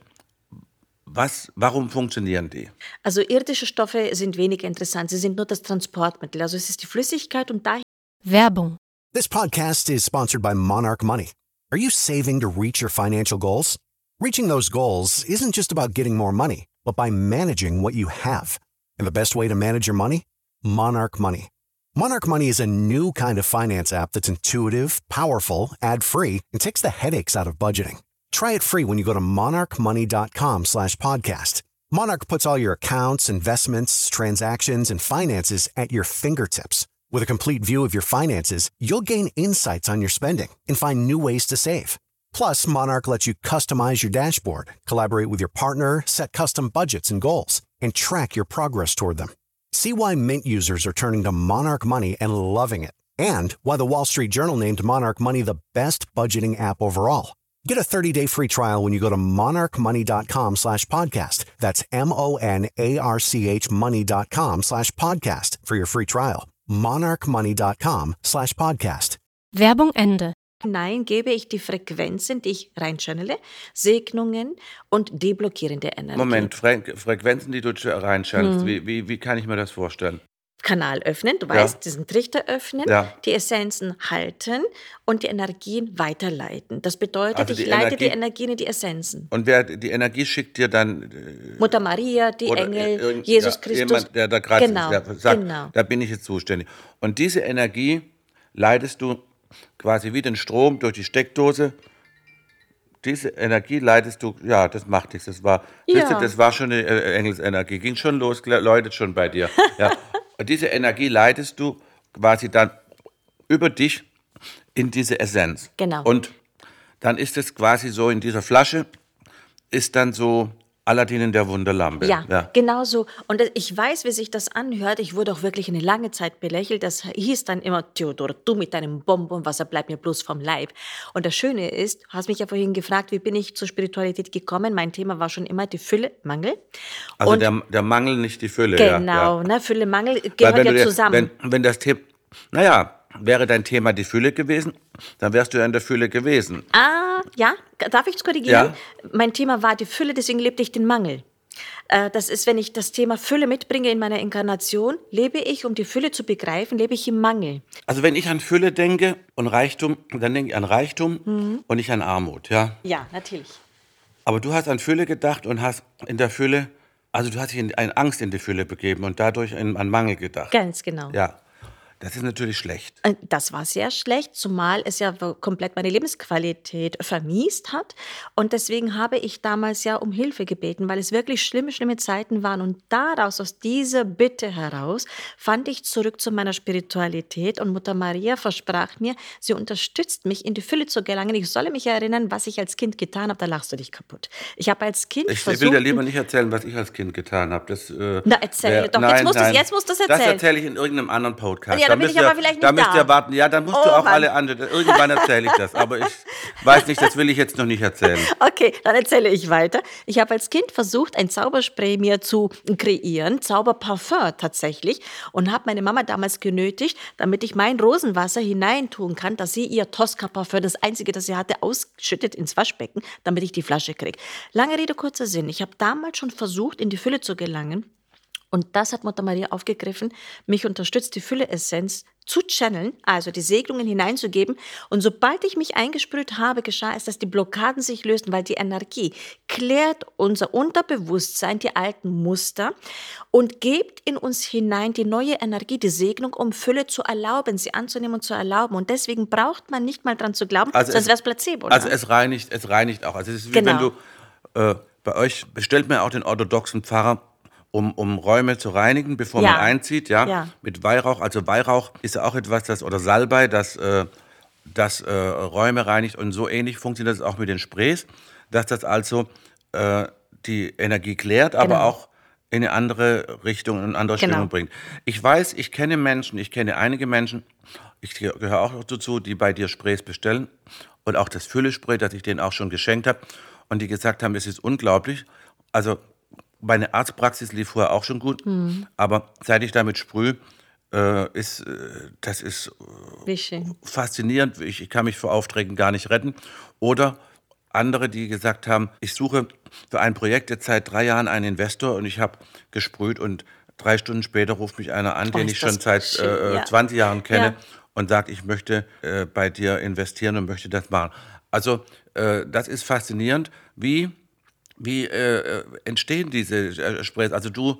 Was, warum funktionieren die? Also irdische Stoffe sind weniger interessant. Sie sind nur das Transportmittel. Also es ist die Flüssigkeit und daher. Werbung. This podcast is sponsored by Monarch Money. Are you saving to reach your financial goals? Reaching those goals isn't just about getting more money, but by managing what you have. And the best way to manage your money? Monarch Money. Monarch Money is a new kind of finance app that's intuitive, powerful, ad-free, and takes the headaches out of budgeting. Try it free when you go to monarchmoney.com slash podcast. Monarch puts all your accounts, investments, transactions, and finances at your fingertips. With a complete view of your finances, you'll gain insights on your spending and find new ways to save. Plus, Monarch lets you customize your dashboard, collaborate with your partner, set custom budgets and goals, and track your progress toward them. See why Mint users are turning to Monarch Money and loving it, and why the Wall Street Journal named Monarch Money the best budgeting app overall. Get a thirty-day free trial when you go to monarchmoney.com slash podcast. That's M-O-N-A-R-C-H money.com slash podcast for your free trial. monarchmoney.com slash podcast. Werbung Ende. Nein, gebe ich die Frequenzen, die ich reinchannele, Segnungen und deblockierende Energie. Moment, Fre Frequenzen, die du reinschallst, hm. wie, wie, wie kann ich mir das vorstellen? Kanal öffnen, du Ja. weißt, diesen Trichter öffnen, Ja. die Essenzen halten und die Energien weiterleiten. Das bedeutet, Also ich die leite die Energie- Energien in die Essenzen. Und wer die Energie schickt dir dann, äh, Mutter Maria, die oder Engel, irgend- Jesus ja, Christus. jemand, der da gerade Genau, der sagt, genau. da bin ich jetzt zuständig. Und diese Energie leitest du quasi wie den Strom durch die Steckdose. Diese Energie leitest du, ja, das macht nichts. Das war, Ja. siehst du, das war schon eine äh, Engelsenergie, ging schon los, gl- läutet schon bei dir. Ja. Und diese Energie leitest du quasi dann über dich in diese Essenz. Genau. Und dann ist es quasi so in dieser Flasche, ist dann so Aladdin in der Wunderlampe. Ja, ja. genau so. Und das- ich weiß, wie sich das anhört. Ich wurde auch wirklich eine lange Zeit belächelt. Das hieß dann immer, Theodor, du mit deinem Bonbonwasser, bleib mir bloß vom Leib. Und das Schöne ist, du hast mich ja vorhin gefragt, wie bin ich zur Spiritualität gekommen? Mein Thema war schon immer die Fülle, Mangel. Also Und der, der Mangel, nicht die Fülle. Ja, genau, ja. ne, Fülle, Mangel Weil gehört wenn ja du dir- zusammen. Wenn, wenn das Thema, naja, wäre dein Thema die Fülle gewesen, dann wärst du ja in der Fülle gewesen. Ah, ja, darf ich es korrigieren? Ja. Mein Thema war die Fülle, deswegen lebte ich den Mangel. Äh, Das ist, wenn ich das Thema Fülle mitbringe in meiner Inkarnation, lebe ich, um die Fülle zu begreifen, lebe ich im Mangel. Also wenn ich an Fülle denke und Reichtum, dann denke ich an Reichtum Mhm. und nicht an Armut, ja. Ja, natürlich. Aber du hast an Fülle gedacht und hast in der Fülle, also du hast dich in eine Angst in die Fülle begeben und dadurch in, an Mangel gedacht. Ganz genau. Ja, das ist natürlich schlecht. Und das war sehr schlecht, zumal es ja wo- komplett meine Lebensqualität vermiest hat. Und deswegen habe ich damals ja um Hilfe gebeten, weil es wirklich schlimme, schlimme Zeiten waren. Und daraus, aus dieser Bitte heraus, fand ich zurück zu meiner Spiritualität. Und Mutter Maria versprach mir, sie unterstützt mich, in die Fülle zu gelangen. Ich solle mich erinnern, was ich als Kind getan habe. Da lachst du dich kaputt. Ich habe als Kind Ich versucht... will dir lieber nicht erzählen, was ich als Kind getan habe. Das, äh, Na, erzähl wär- doch. Jetzt musst du's- jetzt musst du's Das erzählen. erzähle ich in irgendeinem anderen Podcast. Ja, da bin müsst ich aber ihr- vielleicht Da nicht müsst da. ihr warten. Ja, dann musst Oh, du auch Mann. alle anderen. Irgendwann erzähle ich das. Aber ich weiß nicht, das will ich jetzt noch nicht erzählen. Okay, dann erzähle ich weiter. Ich habe als Kind versucht, ein Zauberspray mir zu kreieren, Zauberparfum tatsächlich, und habe meine Mama damals genötigt, damit ich mein Rosenwasser hineintun kann, dass sie ihr Tosca-Parfum, das einzige, das sie hatte, ausschüttet ins Waschbecken, damit ich die Flasche kriege. Lange Rede, kurzer Sinn. Ich habe damals schon versucht, in die Fülle zu gelangen. Und das hat Mutter Maria aufgegriffen, mich unterstützt, die Fülle-Essenz zu channeln, also die Segnungen hineinzugeben. Und sobald ich mich eingesprüht habe, geschah es, dass die Blockaden sich lösten, weil die Energie klärt unser Unterbewusstsein, die alten Muster, und gibt in uns hinein die neue Energie, die Segnung, um Fülle zu erlauben, sie anzunehmen und zu erlauben. Und deswegen braucht man nicht mal dran zu glauben, Also sonst es- wäre es Placebo. Oder? Also es reinigt, es reinigt auch. Also es ist wie Genau. wenn du, äh, bei euch bestellt man auch den orthodoxen Pfarrer, um, um Räume zu reinigen, bevor Ja. man einzieht, ja? Ja. Mit Weihrauch. Also Weihrauch ist ja auch etwas, das, oder Salbei, das, äh, das äh, Räume reinigt, und so ähnlich funktioniert das auch mit den Sprays, dass das also äh, die Energie klärt, aber Genau. auch in eine andere Richtung, in eine andere Genau. Stimmung bringt. Ich weiß, ich kenne Menschen, ich kenne einige Menschen, ich ge- gehöre auch noch dazu, die bei dir Sprays bestellen, und auch das Füllespray, das ich denen auch schon geschenkt habe, und die gesagt haben, es ist unglaublich. Also meine Arztpraxis lief vorher auch schon gut, aber seit ich damit sprühe, äh, ist, äh, das ist Wie schön. faszinierend. Ich, ich kann mich vor Aufträgen gar nicht retten. Oder andere, die gesagt haben, ich suche für ein Projekt jetzt seit drei Jahren einen Investor, und ich habe gesprüht, und drei Stunden später ruft mich einer an, Oh, den ist ich schon das seit schön, äh, ja. zwanzig Jahren kenne, Ja. und sagt, ich möchte äh, bei dir investieren und möchte das machen. Also äh, das ist faszinierend. Wie, wie äh, entstehen diese äh, Sprays? Also du,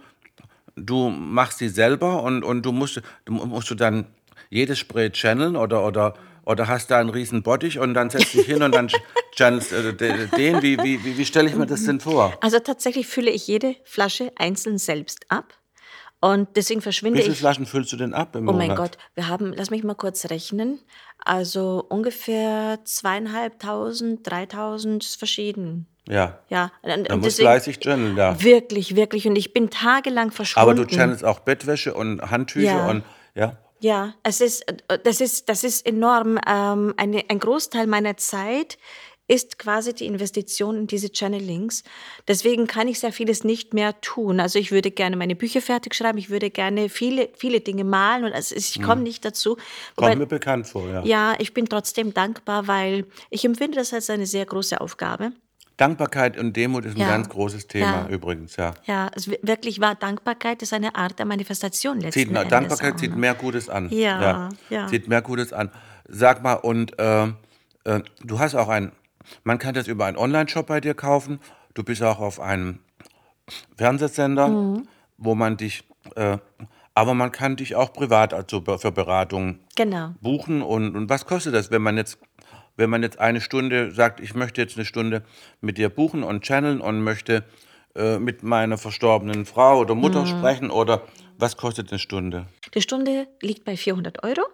du machst sie selber, und, und du musst, du musst du dann jedes Spray channeln, oder, oder, oder hast da einen riesen Bottich und dann setzt dich hin und dann channelst äh, de- den. Wie, wie, wie, wie stelle ich mir das denn vor? Also tatsächlich fülle ich jede Flasche einzeln selbst ab. Und deswegen verschwinde Wie viele ich. Flaschen füllst du denn ab im Oh Monat? mein Gott, wir haben, lass mich mal kurz rechnen, also ungefähr zweieinhalbtausend, dreitausend ist verschieden. Ja, Ja, und, da und musst deswegen, fleißig channeln, ja. wirklich, wirklich. Und ich bin tagelang verschwunden. Aber du channelst auch Bettwäsche und Handtücher Ja. und, ja. Ja, es ist, äh, das ist, das ist enorm. Ähm, eine, ein Großteil meiner Zeit ist quasi die Investition in diese Channelings. Deswegen kann ich sehr vieles nicht mehr tun. Also ich würde gerne meine Bücher fertig schreiben, ich würde gerne viele, viele Dinge malen, und also ich komme nicht dazu. Wobei- Kommt mir bekannt vor, ja. ja, ich bin trotzdem dankbar, weil ich empfinde das als eine sehr große Aufgabe. Dankbarkeit und Demut ist ein Ja, ganz großes Thema ja, übrigens, ja. ja. Es wi- wirklich war Dankbarkeit ist eine Art der Manifestation Zieht, letzten ne- Endes Dankbarkeit auch. zieht Ne? mehr Gutes an, ja. Ja, ja. Zieht mehr Gutes an. Sag mal, und äh, äh, du hast auch ein, man kann das über einen Online-Shop bei dir kaufen. Du bist auch auf einem Fernsehsender, Mhm. wo man dich, äh, aber man kann dich auch privat also be- für Beratungen Genau. buchen. Und, und was kostet das, wenn man jetzt, wenn man jetzt eine Stunde sagt, ich möchte jetzt eine Stunde mit dir buchen und channeln und möchte äh, mit meiner verstorbenen Frau oder Mutter sprechen, oder was kostet eine Stunde? Die Stunde liegt bei vierhundert Euro,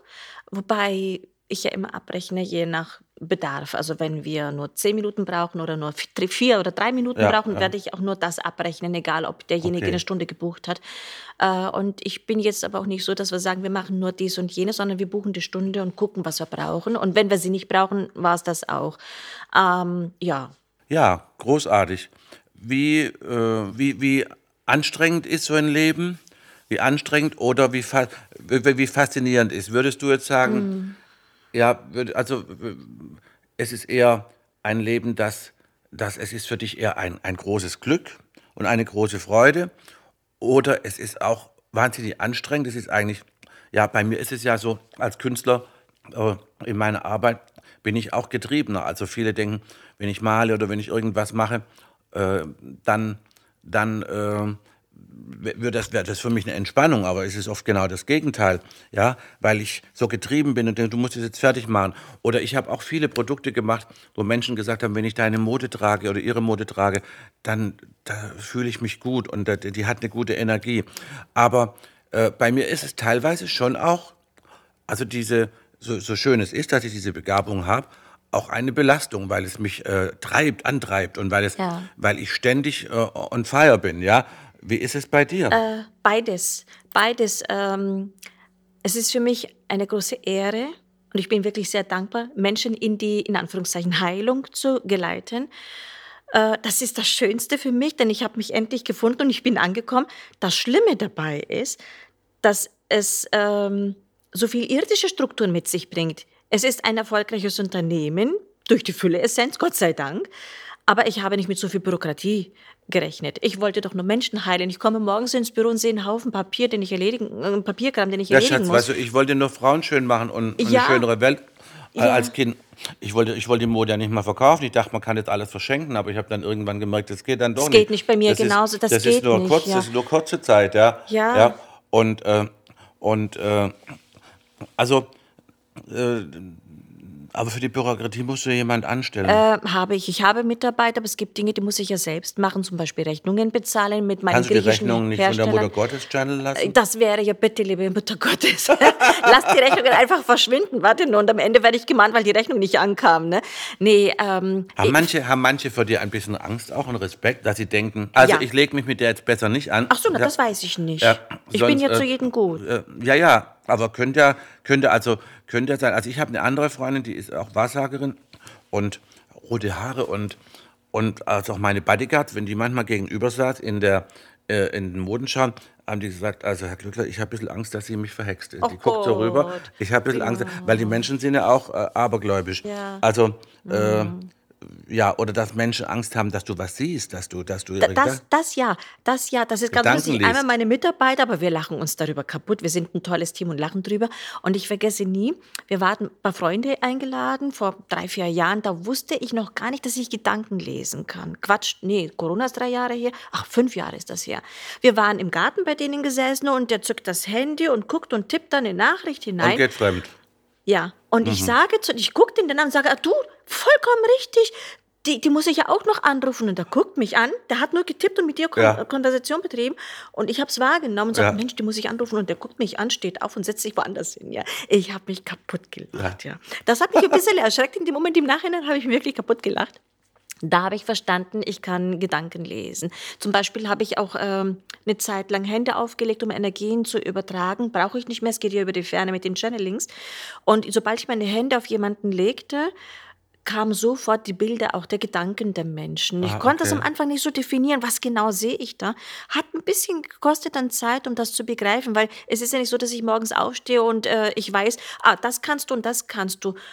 wobei ich ja immer abrechne, je nach Bedarf. Also wenn wir nur zehn Minuten brauchen oder nur vi- vier oder drei Minuten Ja, brauchen, ja, werde ich auch nur das abrechnen, egal ob derjenige eine okay. Stunde gebucht hat. Äh, Und ich bin jetzt aber auch nicht so, dass wir sagen, wir machen nur dies und jenes, sondern wir buchen die Stunde und gucken, was wir brauchen. Und wenn wir sie nicht brauchen, war es das auch. Ähm, ja, Ja, großartig. Wie, äh, wie, wie anstrengend ist so ein Leben? Wie anstrengend oder wie, fa wie, wie faszinierend ist? Würdest du jetzt sagen, ja, würd- also äh, es ist eher ein Leben, das, das es ist für dich eher ein, ein großes Glück und eine große Freude, oder es ist auch wahnsinnig anstrengend. Es ist eigentlich, ja, bei mir ist es ja so, als Künstler äh, in meiner Arbeit bin ich auch getriebener. Also viele denken, wenn ich male oder wenn ich irgendwas mache, äh, dann, dann äh, wird das, wäre das für mich eine Entspannung, aber es ist oft genau das Gegenteil, ja, weil ich so getrieben bin und denke, du musst es jetzt fertig machen. Oder ich habe auch viele Produkte gemacht, wo Menschen gesagt haben, wenn ich deine Mode trage oder ihre Mode trage, dann da fühle ich mich gut und da, die hat eine gute Energie. Aber äh, bei mir ist es teilweise schon auch, also diese, so, so schön es ist, dass ich diese Begabung habe, auch eine Belastung, weil es mich äh, treibt, antreibt und weil es, ja. weil ich ständig äh, on fire bin, ja. Wie ist es bei dir? Äh, beides. Beides. Ähm, es ist für mich eine große Ehre und ich bin wirklich sehr dankbar, Menschen in die, in Anführungszeichen, Heilung zu geleiten. Äh, das ist das Schönste für mich, denn ich habe mich endlich gefunden und ich bin angekommen. Das Schlimme dabei ist, dass es ähm, so viel irdische Strukturen mit sich bringt. Es ist ein erfolgreiches Unternehmen durch die Fülle-Essenz, Gott sei Dank. Aber ich habe nicht mit so viel Bürokratie gerechnet. Ich wollte doch nur Menschen heilen. Ich komme morgens ins Büro und sehe einen Haufen Papier, den ich erledigen, äh, Papierkram, den ich Ja, erledigen Schatz, muss. weißt du, ich wollte nur Frauen schön machen und, und eine Ja, schönere Welt äh, ja. als Kind. Ich wollte, ich wollte die Mode ja nicht mal verkaufen. Ich dachte, man kann jetzt alles verschenken, aber ich habe dann irgendwann gemerkt, das geht dann doch Das nicht. geht nicht bei mir Das ist, genauso. Das das ist geht nur nicht. kurz, Ja. das ist nur kurze Zeit, ja, Ja. ja. Und äh, und äh, also, äh, aber für die Bürokratie musst du jemand anstellen. Äh, habe ich. Ich habe Mitarbeiter, aber es gibt Dinge, die muss ich ja selbst machen, zum Beispiel Rechnungen bezahlen mit meinen Kannst du die griechischen Rechnung nicht von der Herstellern. Mutter Gottes channeln lassen? Das wäre ja bitte, liebe Mutter Gottes. Lass die Rechnungen einfach verschwinden. Warte nur. Und am Ende werde ich gemahnt, weil die Rechnung nicht ankam. Ne? Nee, ähm, Haben ich- manche, haben manche vor dir ein bisschen Angst auch und Respekt, dass sie denken, also Ja. ich lege mich mit der jetzt besser nicht an. ach so, na, Ja. das weiß ich nicht. Ja, ich bin sonst, ja zu äh, jedem gut. Äh, ja, ja, aber könnte ja, könnte also, könnte ja sein. Also ich habe eine andere Freundin, die ist auch Wahrsagerin und rote Haare und, und also auch meine Bodyguard, wenn die manchmal gegenüber saß in der, äh, in den Modenschauen, haben die gesagt, also Herr Glückler, ich habe ein bisschen Angst, dass sie mich verhext. Oh die guckt so rüber, Gott. ich habe ein bisschen Angst, weil die Menschen sind ja auch äh, abergläubisch. Ja. Also, äh, ja, oder dass Menschen Angst haben, dass du was siehst, dass du, dass du ihre Da- Das, das ja, das ja, das ist ganz Gedanken lustig. liest. Einmal meine Mitarbeiter, aber wir lachen uns darüber kaputt. Wir sind ein tolles Team und lachen drüber. Und ich vergesse nie, wir waren ein paar Freunde eingeladen vor drei, vier Jahren. Da wusste ich noch gar nicht, dass ich Gedanken lesen kann. Quatsch, nee, Corona ist drei Jahre her. Ach, fünf Jahre ist das her. Wir waren im Garten bei denen gesessen und der zückt das Handy und guckt und tippt dann eine Nachricht hinein. und geht fremd. Ja, und Mhm. ich sage zu, ich gucke den dann an und sage, ah, du, vollkommen richtig, die, die muss ich ja auch noch anrufen. Und der guckt mich an, der hat nur getippt und mit dir Kon Ja. Konversation betrieben. Und ich habe es wahrgenommen und sage, Ja. Mensch, die muss ich anrufen. Und der guckt mich an, steht auf und setzt sich woanders hin. Ja. Ich habe mich kaputt gelacht. Ja. Das hat mich ein bisschen erschreckt. In dem Moment, im Nachhinein habe ich mich wirklich kaputt gelacht. Da habe ich verstanden, ich kann Gedanken lesen. Zum Beispiel habe ich auch ähm, eine Zeit lang Hände aufgelegt, um Energien zu übertragen. Brauche ich nicht mehr, es geht ja über die Ferne mit den Channelings. Und sobald ich meine Hände auf jemanden legte, kamen sofort die Bilder auch der Gedanken der Menschen. Ich Ah, konnte das okay. am Anfang nicht so definieren, was genau sehe ich da. Hat ein bisschen gekostet an Zeit, um das zu begreifen, weil es ist ja nicht so, dass ich morgens aufstehe und äh, ich weiß, ah, das kannst du und das kannst du.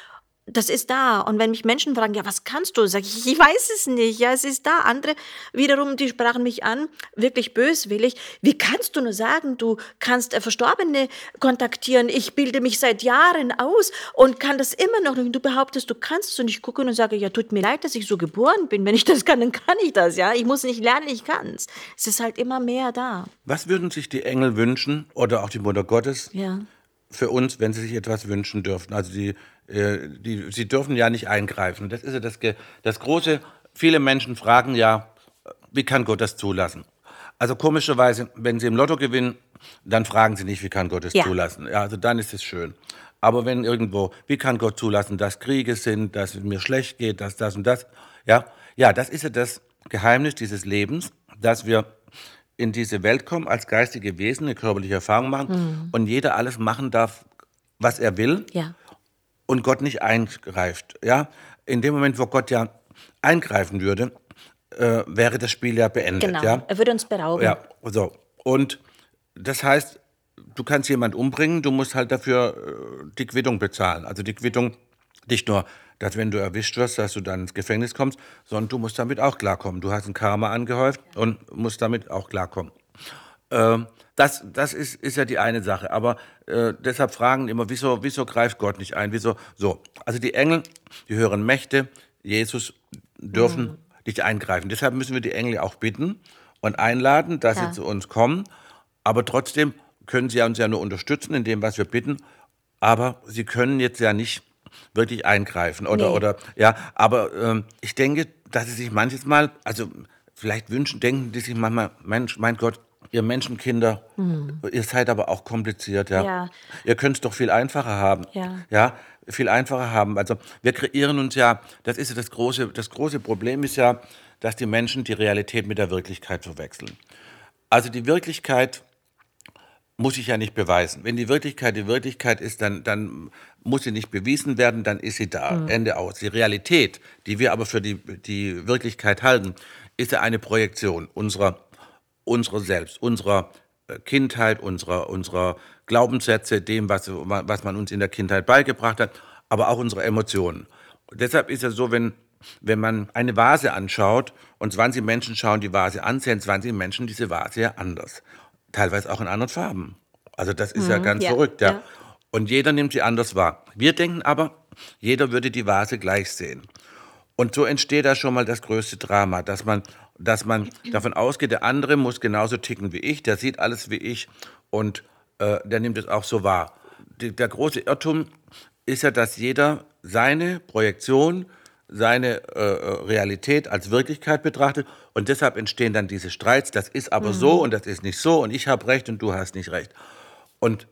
das ist da. Und wenn mich Menschen fragen, ja, was kannst du? Sag ich, ich weiß es nicht. Ja, es ist da. Andere wiederum, die sprachen mich an, wirklich böswillig. Wie kannst du nur sagen, du kannst äh, Verstorbene kontaktieren? Ich bilde mich seit Jahren aus und kann das immer noch nicht. Du behauptest, du kannst es. Und ich gucke und sage, ja, tut mir leid, dass ich so geboren bin. Wenn ich das kann, dann kann ich das. Ja, ich muss nicht lernen, ich kann es. Es ist halt immer mehr da. Was würden sich die Engel wünschen oder auch die Mutter Gottes Ja. für uns, wenn sie sich etwas wünschen dürften? Also die, äh, die, sie dürfen ja nicht eingreifen. Das ist ja das, Ge- das Große. Viele Menschen fragen ja, wie kann Gott das zulassen? Also komischerweise, wenn sie im Lotto gewinnen, dann fragen sie nicht, wie kann Gott es Ja. zulassen? Ja, also dann ist es schön. Aber wenn irgendwo, wie kann Gott zulassen, dass Kriege sind, dass es mir schlecht geht, dass das und das, ja, ja, das ist ja das Geheimnis dieses Lebens, dass wir in diese Welt kommen als geistige Wesen, eine körperliche Erfahrung machen und jeder alles machen darf, was er will Ja. und Gott nicht eingreift. Ja? In dem Moment, wo Gott ja eingreifen würde, äh, wäre das Spiel ja beendet. Genau. Ja? Er würde uns berauben. Ja, so. Und das heißt, du kannst jemanden umbringen, du musst halt dafür äh, die Quittung bezahlen. Also die Quittung, nicht nur, dass wenn du erwischt wirst, dass du dann ins Gefängnis kommst, sondern du musst damit auch klarkommen. Du hast ein Karma angehäuft und musst damit auch klarkommen. Ähm, das das ist, ist ja die eine Sache. Aber äh, deshalb fragen immer, wieso, wieso greift Gott nicht ein? Wieso? So. Also die Engel, die höheren Mächte, Jesus dürfen nicht eingreifen. Deshalb müssen wir die Engel auch bitten und einladen, dass Ja. sie zu uns kommen. Aber trotzdem können sie uns ja nur unterstützen in dem, was wir bitten. Aber sie können jetzt ja nicht wirklich eingreifen. Oder, Nee. oder ja, aber ähm, ich denke, dass sie sich manches Mal, also vielleicht wünschen, denken die sich manchmal, Mensch, mein Gott, ihr Menschenkinder, ihr seid aber auch kompliziert, ja. Ja. Ihr könnt es doch viel einfacher haben. Ja. Ja, viel einfacher haben. Also wir kreieren uns ja, das ist ja das große, das große Problem ist ja, dass die Menschen die Realität mit der Wirklichkeit verwechseln. Also die Wirklichkeit muss ich ja nicht beweisen. Wenn die Wirklichkeit die Wirklichkeit ist, dann, dann muss sie nicht bewiesen werden, dann ist sie da. Ende aus. Die Realität, die wir aber für die, die Wirklichkeit halten, ist ja eine Projektion unserer, unserer selbst, unserer äh, Kindheit, unserer, unserer Glaubenssätze, dem, was, was man uns in der Kindheit beigebracht hat, aber auch unsere Emotionen. Und deshalb ist es so, wenn, wenn man eine Vase anschaut und zwanzig Menschen schauen die Vase an, sehen zwanzig Menschen diese Vase ja anders. Teilweise auch in anderen Farben. Also das ist ja ganz ja, verrückt, ja. ja. Und jeder nimmt sie anders wahr. Wir denken aber, jeder würde die Vase gleich sehen. Und so entsteht da schon mal das größte Drama, dass man, dass man davon ausgeht, der andere muss genauso ticken wie ich, der sieht alles wie ich und äh, der nimmt es auch so wahr. Die, der große Irrtum ist ja, dass jeder seine Projektion, seine äh, Realität als Wirklichkeit betrachtet und deshalb entstehen dann diese Streits, das ist aber so und das ist nicht so und ich habe recht und du hast nicht recht. Und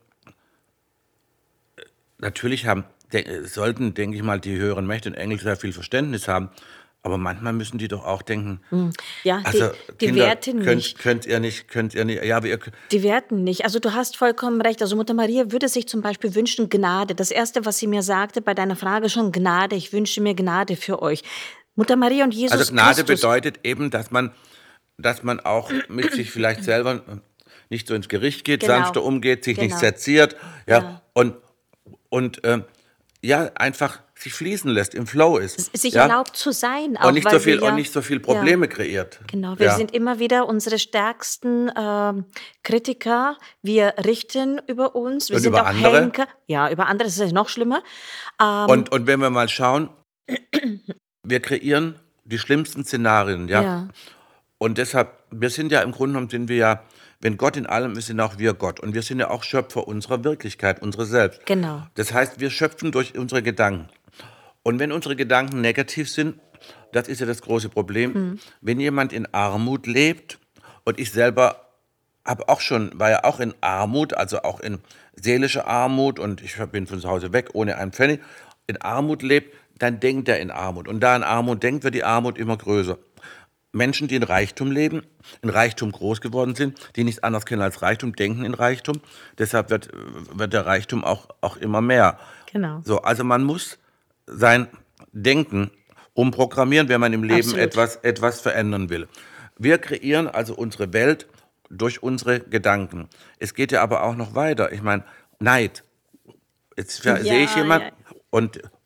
natürlich haben, de, sollten, denke ich mal, die höheren Mächte und Engel sehr viel Verständnis haben, aber manchmal müssen die doch auch denken, Ja, also die, die Kinder, werten könnt, nicht. könnt ihr nicht, könnt ihr nicht, ja, wir, Die werten nicht. Also du hast vollkommen recht. Also Mutter Maria würde sich zum Beispiel wünschen Gnade. Das Erste, was sie mir sagte bei deiner Frage schon, Gnade. Ich wünsche mir Gnade für euch. Mutter Maria und Jesus also Gnade Christus. bedeutet eben, dass man, dass man auch mit sich vielleicht selber nicht so ins Gericht geht, Genau. sanfter umgeht, sich nicht Genau. seziert, ja, Ja. und, und ähm, ja, einfach sich fließen lässt, im Flow ist. sich ja? erlaubt zu sein. Auch, und nicht weil so viel wir ja, und nicht so viel Probleme kreiert. Genau, wir ja. sind immer wieder unsere stärksten ähm, Kritiker. Wir richten über uns. Wir Und sind über auch andere? Henker. Ja, über andere ist es noch schlimmer. Ähm, Und, und wenn wir mal schauen, wir kreieren die schlimmsten Szenarien, ja. ja. Und deshalb, wir sind ja im Grunde genommen, sind wir ja, wenn Gott in allem ist, sind auch wir Gott. Und wir sind ja auch Schöpfer unserer Wirklichkeit, unserer selbst. Genau. Das heißt, wir schöpfen durch unsere Gedanken. Und wenn unsere Gedanken negativ sind, das ist ja das große Problem, Hm. wenn jemand in Armut lebt, und ich selber habe auch schon, war ja auch in Armut, also auch in seelischer Armut, und ich bin von zu Hause weg, ohne einen Pfennig, in Armut lebt, dann denkt er in Armut. Und da in Armut denkt, wird die Armut immer größer. Menschen, die in Reichtum leben, in Reichtum groß geworden sind, die nichts anderes kennen als Reichtum, denken in Reichtum. Deshalb wird, wird der Reichtum auch, auch immer mehr. Genau. So, also man muss sein Denken umprogrammieren, wenn man im Leben Absolut. etwas, etwas verändern will. Wir kreieren also unsere Welt durch unsere Gedanken. Es geht ja aber auch noch weiter. Ich meine, Neid. Jetzt Ja, sehe ich jemanden ja. und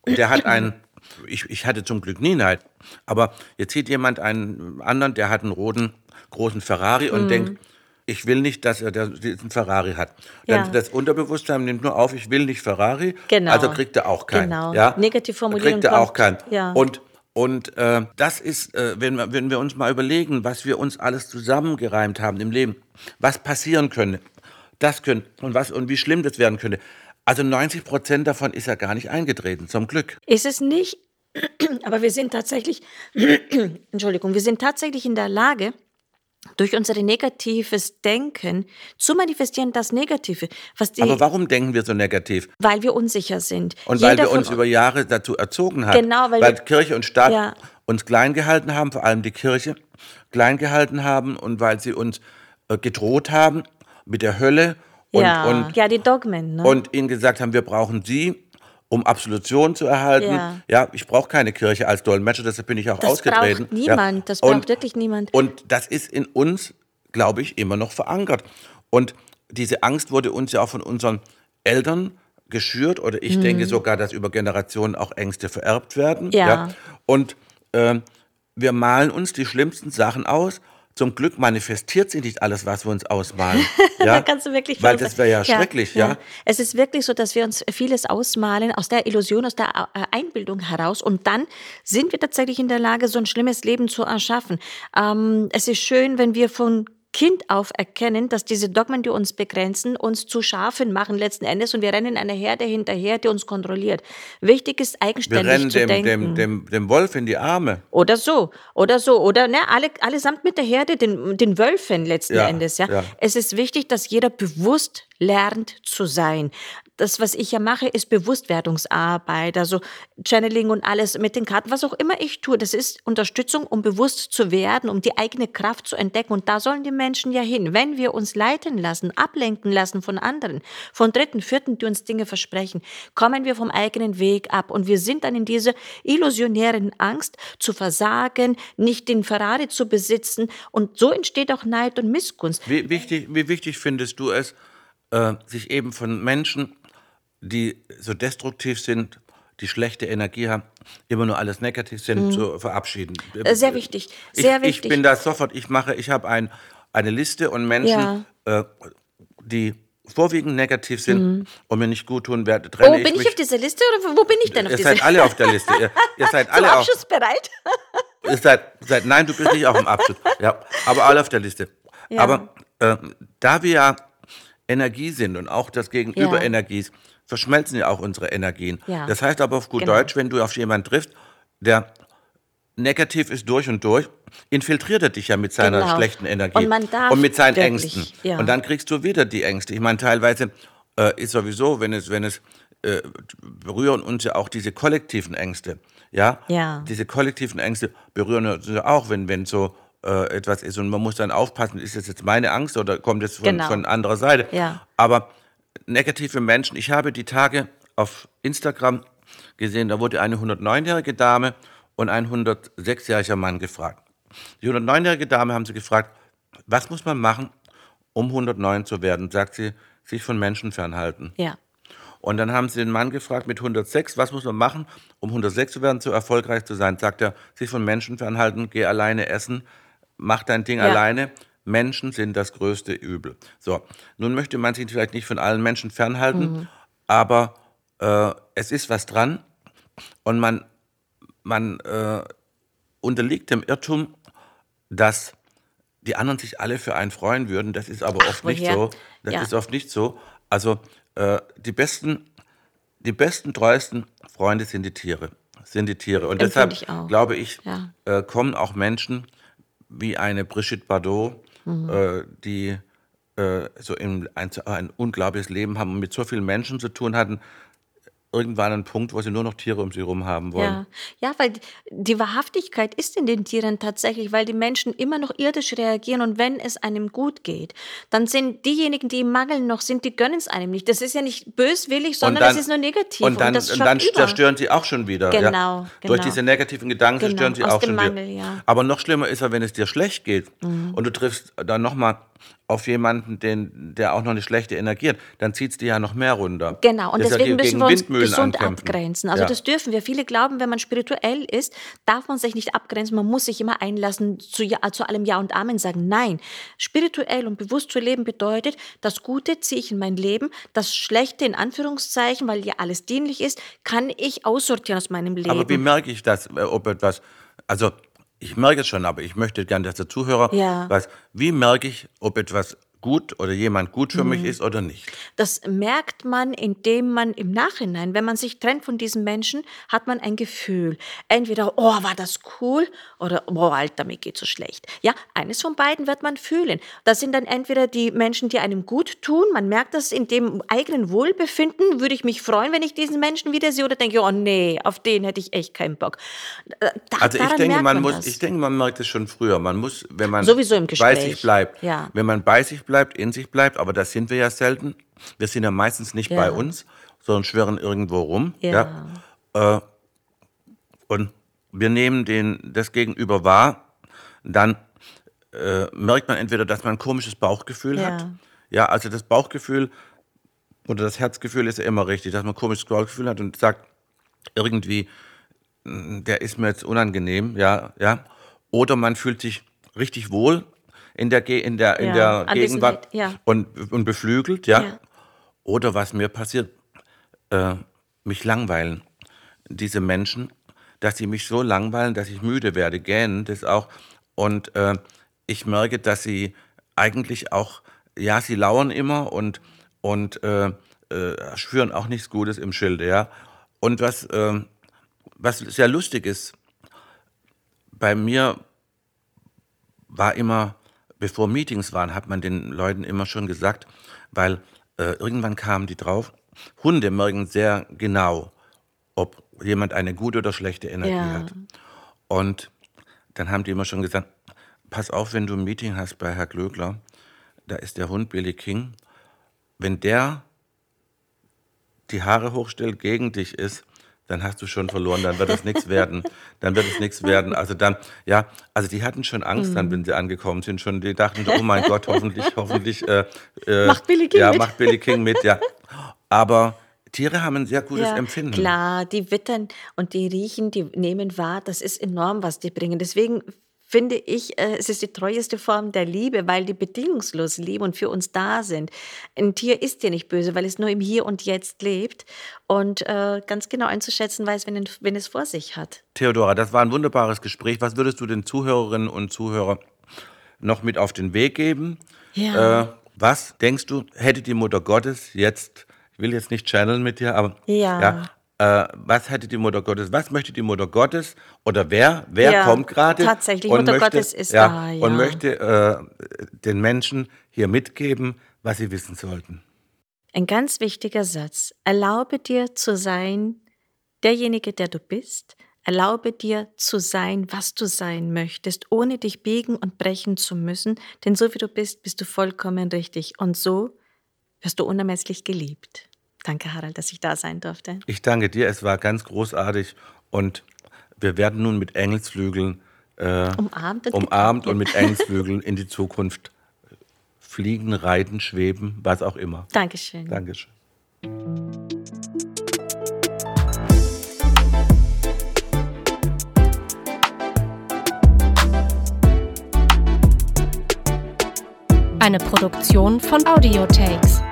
der hat einen, ich, ich hatte zum Glück nie Neid, aber jetzt sieht jemand einen anderen, der hat einen roten, großen Ferrari und denkt, ich will nicht, dass er diesen Ferrari hat. Dann Ja. das Unterbewusstsein nimmt nur auf, ich will nicht Ferrari, Genau. also kriegt er auch keinen. Genau. Ja? Negativformulierung Kriegt er auch kommt, keinen. ja. Und, und äh, das ist, äh, wenn, wir, wenn wir uns mal überlegen, was wir uns alles zusammengereimt haben im Leben, was passieren könnte, das könnte und, was, und wie schlimm das werden könnte. Also neunzig Prozent davon ist ja gar nicht eingetreten, zum Glück. Ist es nicht, aber wir sind tatsächlich, Entschuldigung, wir sind tatsächlich in der Lage, durch unser negatives Denken zu manifestieren das Negative, was die, Aber warum denken wir so negativ? weil wir unsicher sind. Und weil Jeder wir von uns über Jahre dazu erzogen haben, Genau, weil weil wir- Kirche und Staat Ja. uns klein gehalten haben, vor allem die Kirche klein gehalten haben und weil sie uns äh, gedroht haben mit der Hölle und, ja, und, ja, die Dogmen. Ne? und ihnen gesagt haben, wir brauchen sie, um Absolution zu erhalten. Ja. Ja, ich brauche keine Kirche als Dolmetscher, deshalb bin ich auch Das ausgetreten. braucht niemand, ja. das braucht und, wirklich niemand. Und das ist in uns, glaube ich, immer noch verankert. Und diese Angst wurde uns ja auch von unseren Eltern geschürt oder ich denke sogar, dass über Generationen auch Ängste vererbt werden. Mhm. Ja. Und ähm, wir malen uns die schlimmsten Sachen aus. Zum Glück manifestiert sich nicht alles, was wir uns ausmalen. Ja? Da kannst du wirklich Weil verrückt das wäre ja sein. schrecklich, ja. Es ist wirklich so, dass wir uns vieles ausmalen aus der Illusion, aus der äh, Einbildung heraus und dann sind wir tatsächlich in der Lage, so ein schlimmes Leben zu erschaffen. Ähm, es ist schön, wenn wir von Kind auf erkennen, dass diese Dogmen, die uns begrenzen, uns zu Schafen machen letzten Endes und wir rennen einer Herde hinterher, die uns kontrolliert. Wichtig ist, Wir eigenständig rennen zu dem, denken. dem, dem, dem Wolf in die Arme. Oder so, oder so, oder ne, alle, allesamt mit der Herde, den, den Wölfen letzten Ja, Endes. Ja. ja. Es ist wichtig, dass jeder bewusst lernt zu sein. Das, was ich ja mache, ist Bewusstwerdungsarbeit, also Channeling und alles mit den Karten, was auch immer ich tue. Das ist Unterstützung, um bewusst zu werden, um die eigene Kraft zu entdecken. Und da sollen die Menschen ja hin. Wenn wir uns leiten lassen, ablenken lassen von anderen, von Dritten, Vierten, die uns Dinge versprechen, kommen wir vom eigenen Weg ab. Und wir sind dann in dieser illusionären Angst zu versagen, nicht den Ferrari zu besitzen. Und so entsteht auch Neid und Missgunst. Wie wichtig, wie wichtig findest du es, äh, sich eben von Menschen, die so destruktiv sind, die schlechte Energie haben, immer nur alles negativ sind, zu verabschieden? Äh, Sehr wichtig, sehr ich, wichtig. Ich bin da sofort, ich mache, ich habe ein, eine Liste und Menschen, äh, die vorwiegend negativ sind und mir nicht gut tun, werde, trenne Oh, ich bin ich mich. auf dieser Liste oder wo bin ich denn auf Ihr dieser seid alle auf der Liste. Ihr, ihr seid Zum alle auf. Abschluss bereit? Ihr seid, seid, nein, du bist nicht auf dem Abschluss. Ja, aber alle auf der Liste. Ja. Aber äh, da wir ja Energie sind und auch das Gegenüber Ja. Energie ist, verschmelzen ja auch unsere Energien. Ja. Das heißt aber auf gut Genau. Deutsch, wenn du auf jemanden triffst, der negativ ist durch und durch, infiltriert er dich ja mit seiner Genau. schlechten Energie Und man darf und mit seinen wirklich, Ängsten. ja. Und dann kriegst du wieder die Ängste. Ich meine, teilweise äh, ist sowieso, wenn es, wenn es äh, berühren uns ja auch diese kollektiven Ängste. Ja? Ja. Diese kollektiven Ängste berühren uns ja auch, wenn, wenn so äh, etwas ist. Und man muss dann aufpassen, ist das jetzt meine Angst oder kommt es von, Genau. von anderer Seite? Ja. Aber negative Menschen, ich habe die Tage auf Instagram gesehen, da wurde eine hundertneunjährige Dame und ein hundertsechsjähriger Mann gefragt. Die hundertneunjährige Dame haben sie gefragt, was muss man machen, um hundertneun zu werden? Sagt sie, sich von Menschen fernhalten. Ja. Und dann haben sie den Mann gefragt mit hundertsechs, was muss man machen, um hundertsechs zu werden, so erfolgreich zu sein? Sagt er, sich von Menschen fernhalten, geh alleine essen, mach dein Ding Ja. alleine. Menschen sind das größte Übel. So, nun möchte man sich vielleicht nicht von allen Menschen fernhalten, Mhm. aber äh, es ist was dran und man, man äh, unterliegt dem Irrtum, dass die anderen sich alle für einen freuen würden. Das ist aber oft nicht woher? so. Das Ja. ist oft nicht so. Also äh, die besten, die besten, treuesten Freunde sind die Tiere. Sind die Tiere. Und Empfinde deshalb ich auch. glaube ich, Ja. äh, kommen auch Menschen wie eine Brigitte Bardot, Mhm. äh, die äh, so im, ein, ein unglaubliches Leben haben und mit so vielen Menschen zu tun hatten, irgendwann an einen Punkt, wo sie nur noch Tiere um sie herum haben wollen. Ja. ja, weil die Wahrhaftigkeit ist in den Tieren tatsächlich, weil die Menschen immer noch irdisch reagieren und wenn es einem gut geht, dann sind diejenigen, die im Mangel noch sind, die gönnen es einem nicht. Das ist ja nicht böswillig, sondern dann- das ist nur negativ Und dann, das und schwappt dann über. zerstören sie auch schon wieder. Genau, ja. genau. Durch diese negativen Gedanken Genau, zerstören sie aus auch dem schon Mangel, wieder. ja. Aber noch schlimmer ist ja, wenn es dir schlecht geht und du triffst dann nochmal auf jemanden, den, der auch noch eine schlechte Energie hat, dann zieht es die ja noch mehr runter. Genau, und Das ist ja deswegen wie müssen gegen wir uns Windmühlen gesund ankämpfen. abgrenzen. Also Ja. das dürfen wir. Viele glauben, wenn man spirituell ist, darf man sich nicht abgrenzen. Man muss sich immer einlassen, zu, ja, zu allem Ja und Amen sagen. Nein, spirituell und bewusst zu leben bedeutet, das Gute ziehe ich in mein Leben, das Schlechte in Anführungszeichen, weil ja alles dienlich ist, kann ich aussortieren aus meinem Leben. Aber wie merke ich das, äh, ob etwas, also ich merke es schon, aber ich möchte gerne, dass der Zuhörer Ja. weiß, wie merke ich, ob etwas gut oder jemand gut für mich ist oder nicht? Das merkt man, indem man im Nachhinein, wenn man sich trennt von diesem Menschen, hat man ein Gefühl. Entweder, oh, war das cool, oder, oh, Alter, mir geht so schlecht. Ja, eines von beiden wird man fühlen. Das sind dann entweder die Menschen, die einem gut tun, man merkt das in dem eigenen Wohlbefinden, würde ich mich freuen, wenn ich diesen Menschen wiedersehe, oder denke, oh nee, auf den hätte ich echt keinen Bock. Da, Also ich daran denke, merkt man man muss, das. ich denke, man merkt es schon früher. Man muss, wenn man Sowieso im bei Gespräch. sich bleibt, Ja. wenn man bei sich bleibt, in sich bleibt, aber das sind wir ja selten. Wir sind ja meistens nicht Ja. bei uns, sondern schwirren irgendwo rum. Ja. Ja. Äh, und wir nehmen den, das Gegenüber wahr, dann äh, merkt man entweder, dass man ein komisches Bauchgefühl Ja. hat. Ja, also das Bauchgefühl oder das Herzgefühl ist ja immer richtig, dass man ein komisches Bauchgefühl hat und sagt, irgendwie, mh, der ist mir jetzt unangenehm, ja, ja. Oder man fühlt sich richtig wohl in der, Ge in der, in Ja, der Gegenwart Anwesenheit, ja. und, und beflügelt, ja. Ja. Oder was mir passiert, äh, mich langweilen diese Menschen, dass sie mich so langweilen, dass ich müde werde, gähnen, das auch. Und äh, ich merke, dass sie eigentlich auch, ja, sie lauern immer und, und äh, äh, schwören auch nichts Gutes im Schilde, ja. Und was, äh, was sehr lustig ist, bei mir war immer, bevor Meetings waren, hat man den Leuten immer schon gesagt, weil äh, irgendwann kamen die drauf, Hunde merken sehr genau, ob jemand eine gute oder schlechte Energie Ja. hat. Und dann haben die immer schon gesagt, pass auf, wenn du ein Meeting hast bei Herr Glöckler, da ist der Hund Billy King, wenn der die Haare hochstellt, gegen dich ist, dann hast du schon verloren, dann wird es nichts werden, dann wird es nichts werden. Also dann, ja, also die hatten schon Angst dann, wenn sie angekommen sind, schon, die dachten, oh mein Gott, hoffentlich, hoffentlich, äh, äh, Macht Billy King ja, mit. macht Billy King mit, ja. Aber Tiere haben ein sehr gutes Ja, Empfinden. klar, die wittern und die riechen, die nehmen wahr, das ist enorm, was die bringen. Deswegen finde ich, äh, es ist die treueste Form der Liebe, weil die bedingungslos lieben und für uns da sind. Ein Tier ist dir nicht böse, weil es nur im Hier und Jetzt lebt und äh, ganz genau einzuschätzen weiß, wenn, wenn es vor sich hat. Theodora, das war ein wunderbares Gespräch. Was würdest du den Zuhörerinnen und Zuhörern noch mit auf den Weg geben? Ja. Äh, was denkst du, hätte die Mutter Gottes jetzt, ich will jetzt nicht channeln mit dir, aber Ja. ja, äh, was hätte die Mutter Gottes, was möchte die Mutter Gottes oder wer, wer Ja, kommt gerade? tatsächlich, und Mutter möchte, Gottes ist ja, da, ja. Und möchte äh, den Menschen hier mitgeben, was sie wissen sollten. Ein ganz wichtiger Satz. Erlaube dir zu sein, derjenige, der du bist. Erlaube dir zu sein, was du sein möchtest, ohne dich biegen und brechen zu müssen. Denn so wie du bist, bist du vollkommen richtig. Und so wirst du unermesslich geliebt. Danke, Harald, dass ich da sein durfte. Ich danke dir, es war ganz großartig und wir werden nun mit Engelsflügeln äh, Umarmt und umarmt getragen. und mit Engelsflügeln in die Zukunft fliegen, reiten, schweben, was auch immer. Dankeschön. Dankeschön. Eine Produktion von Audiotakes.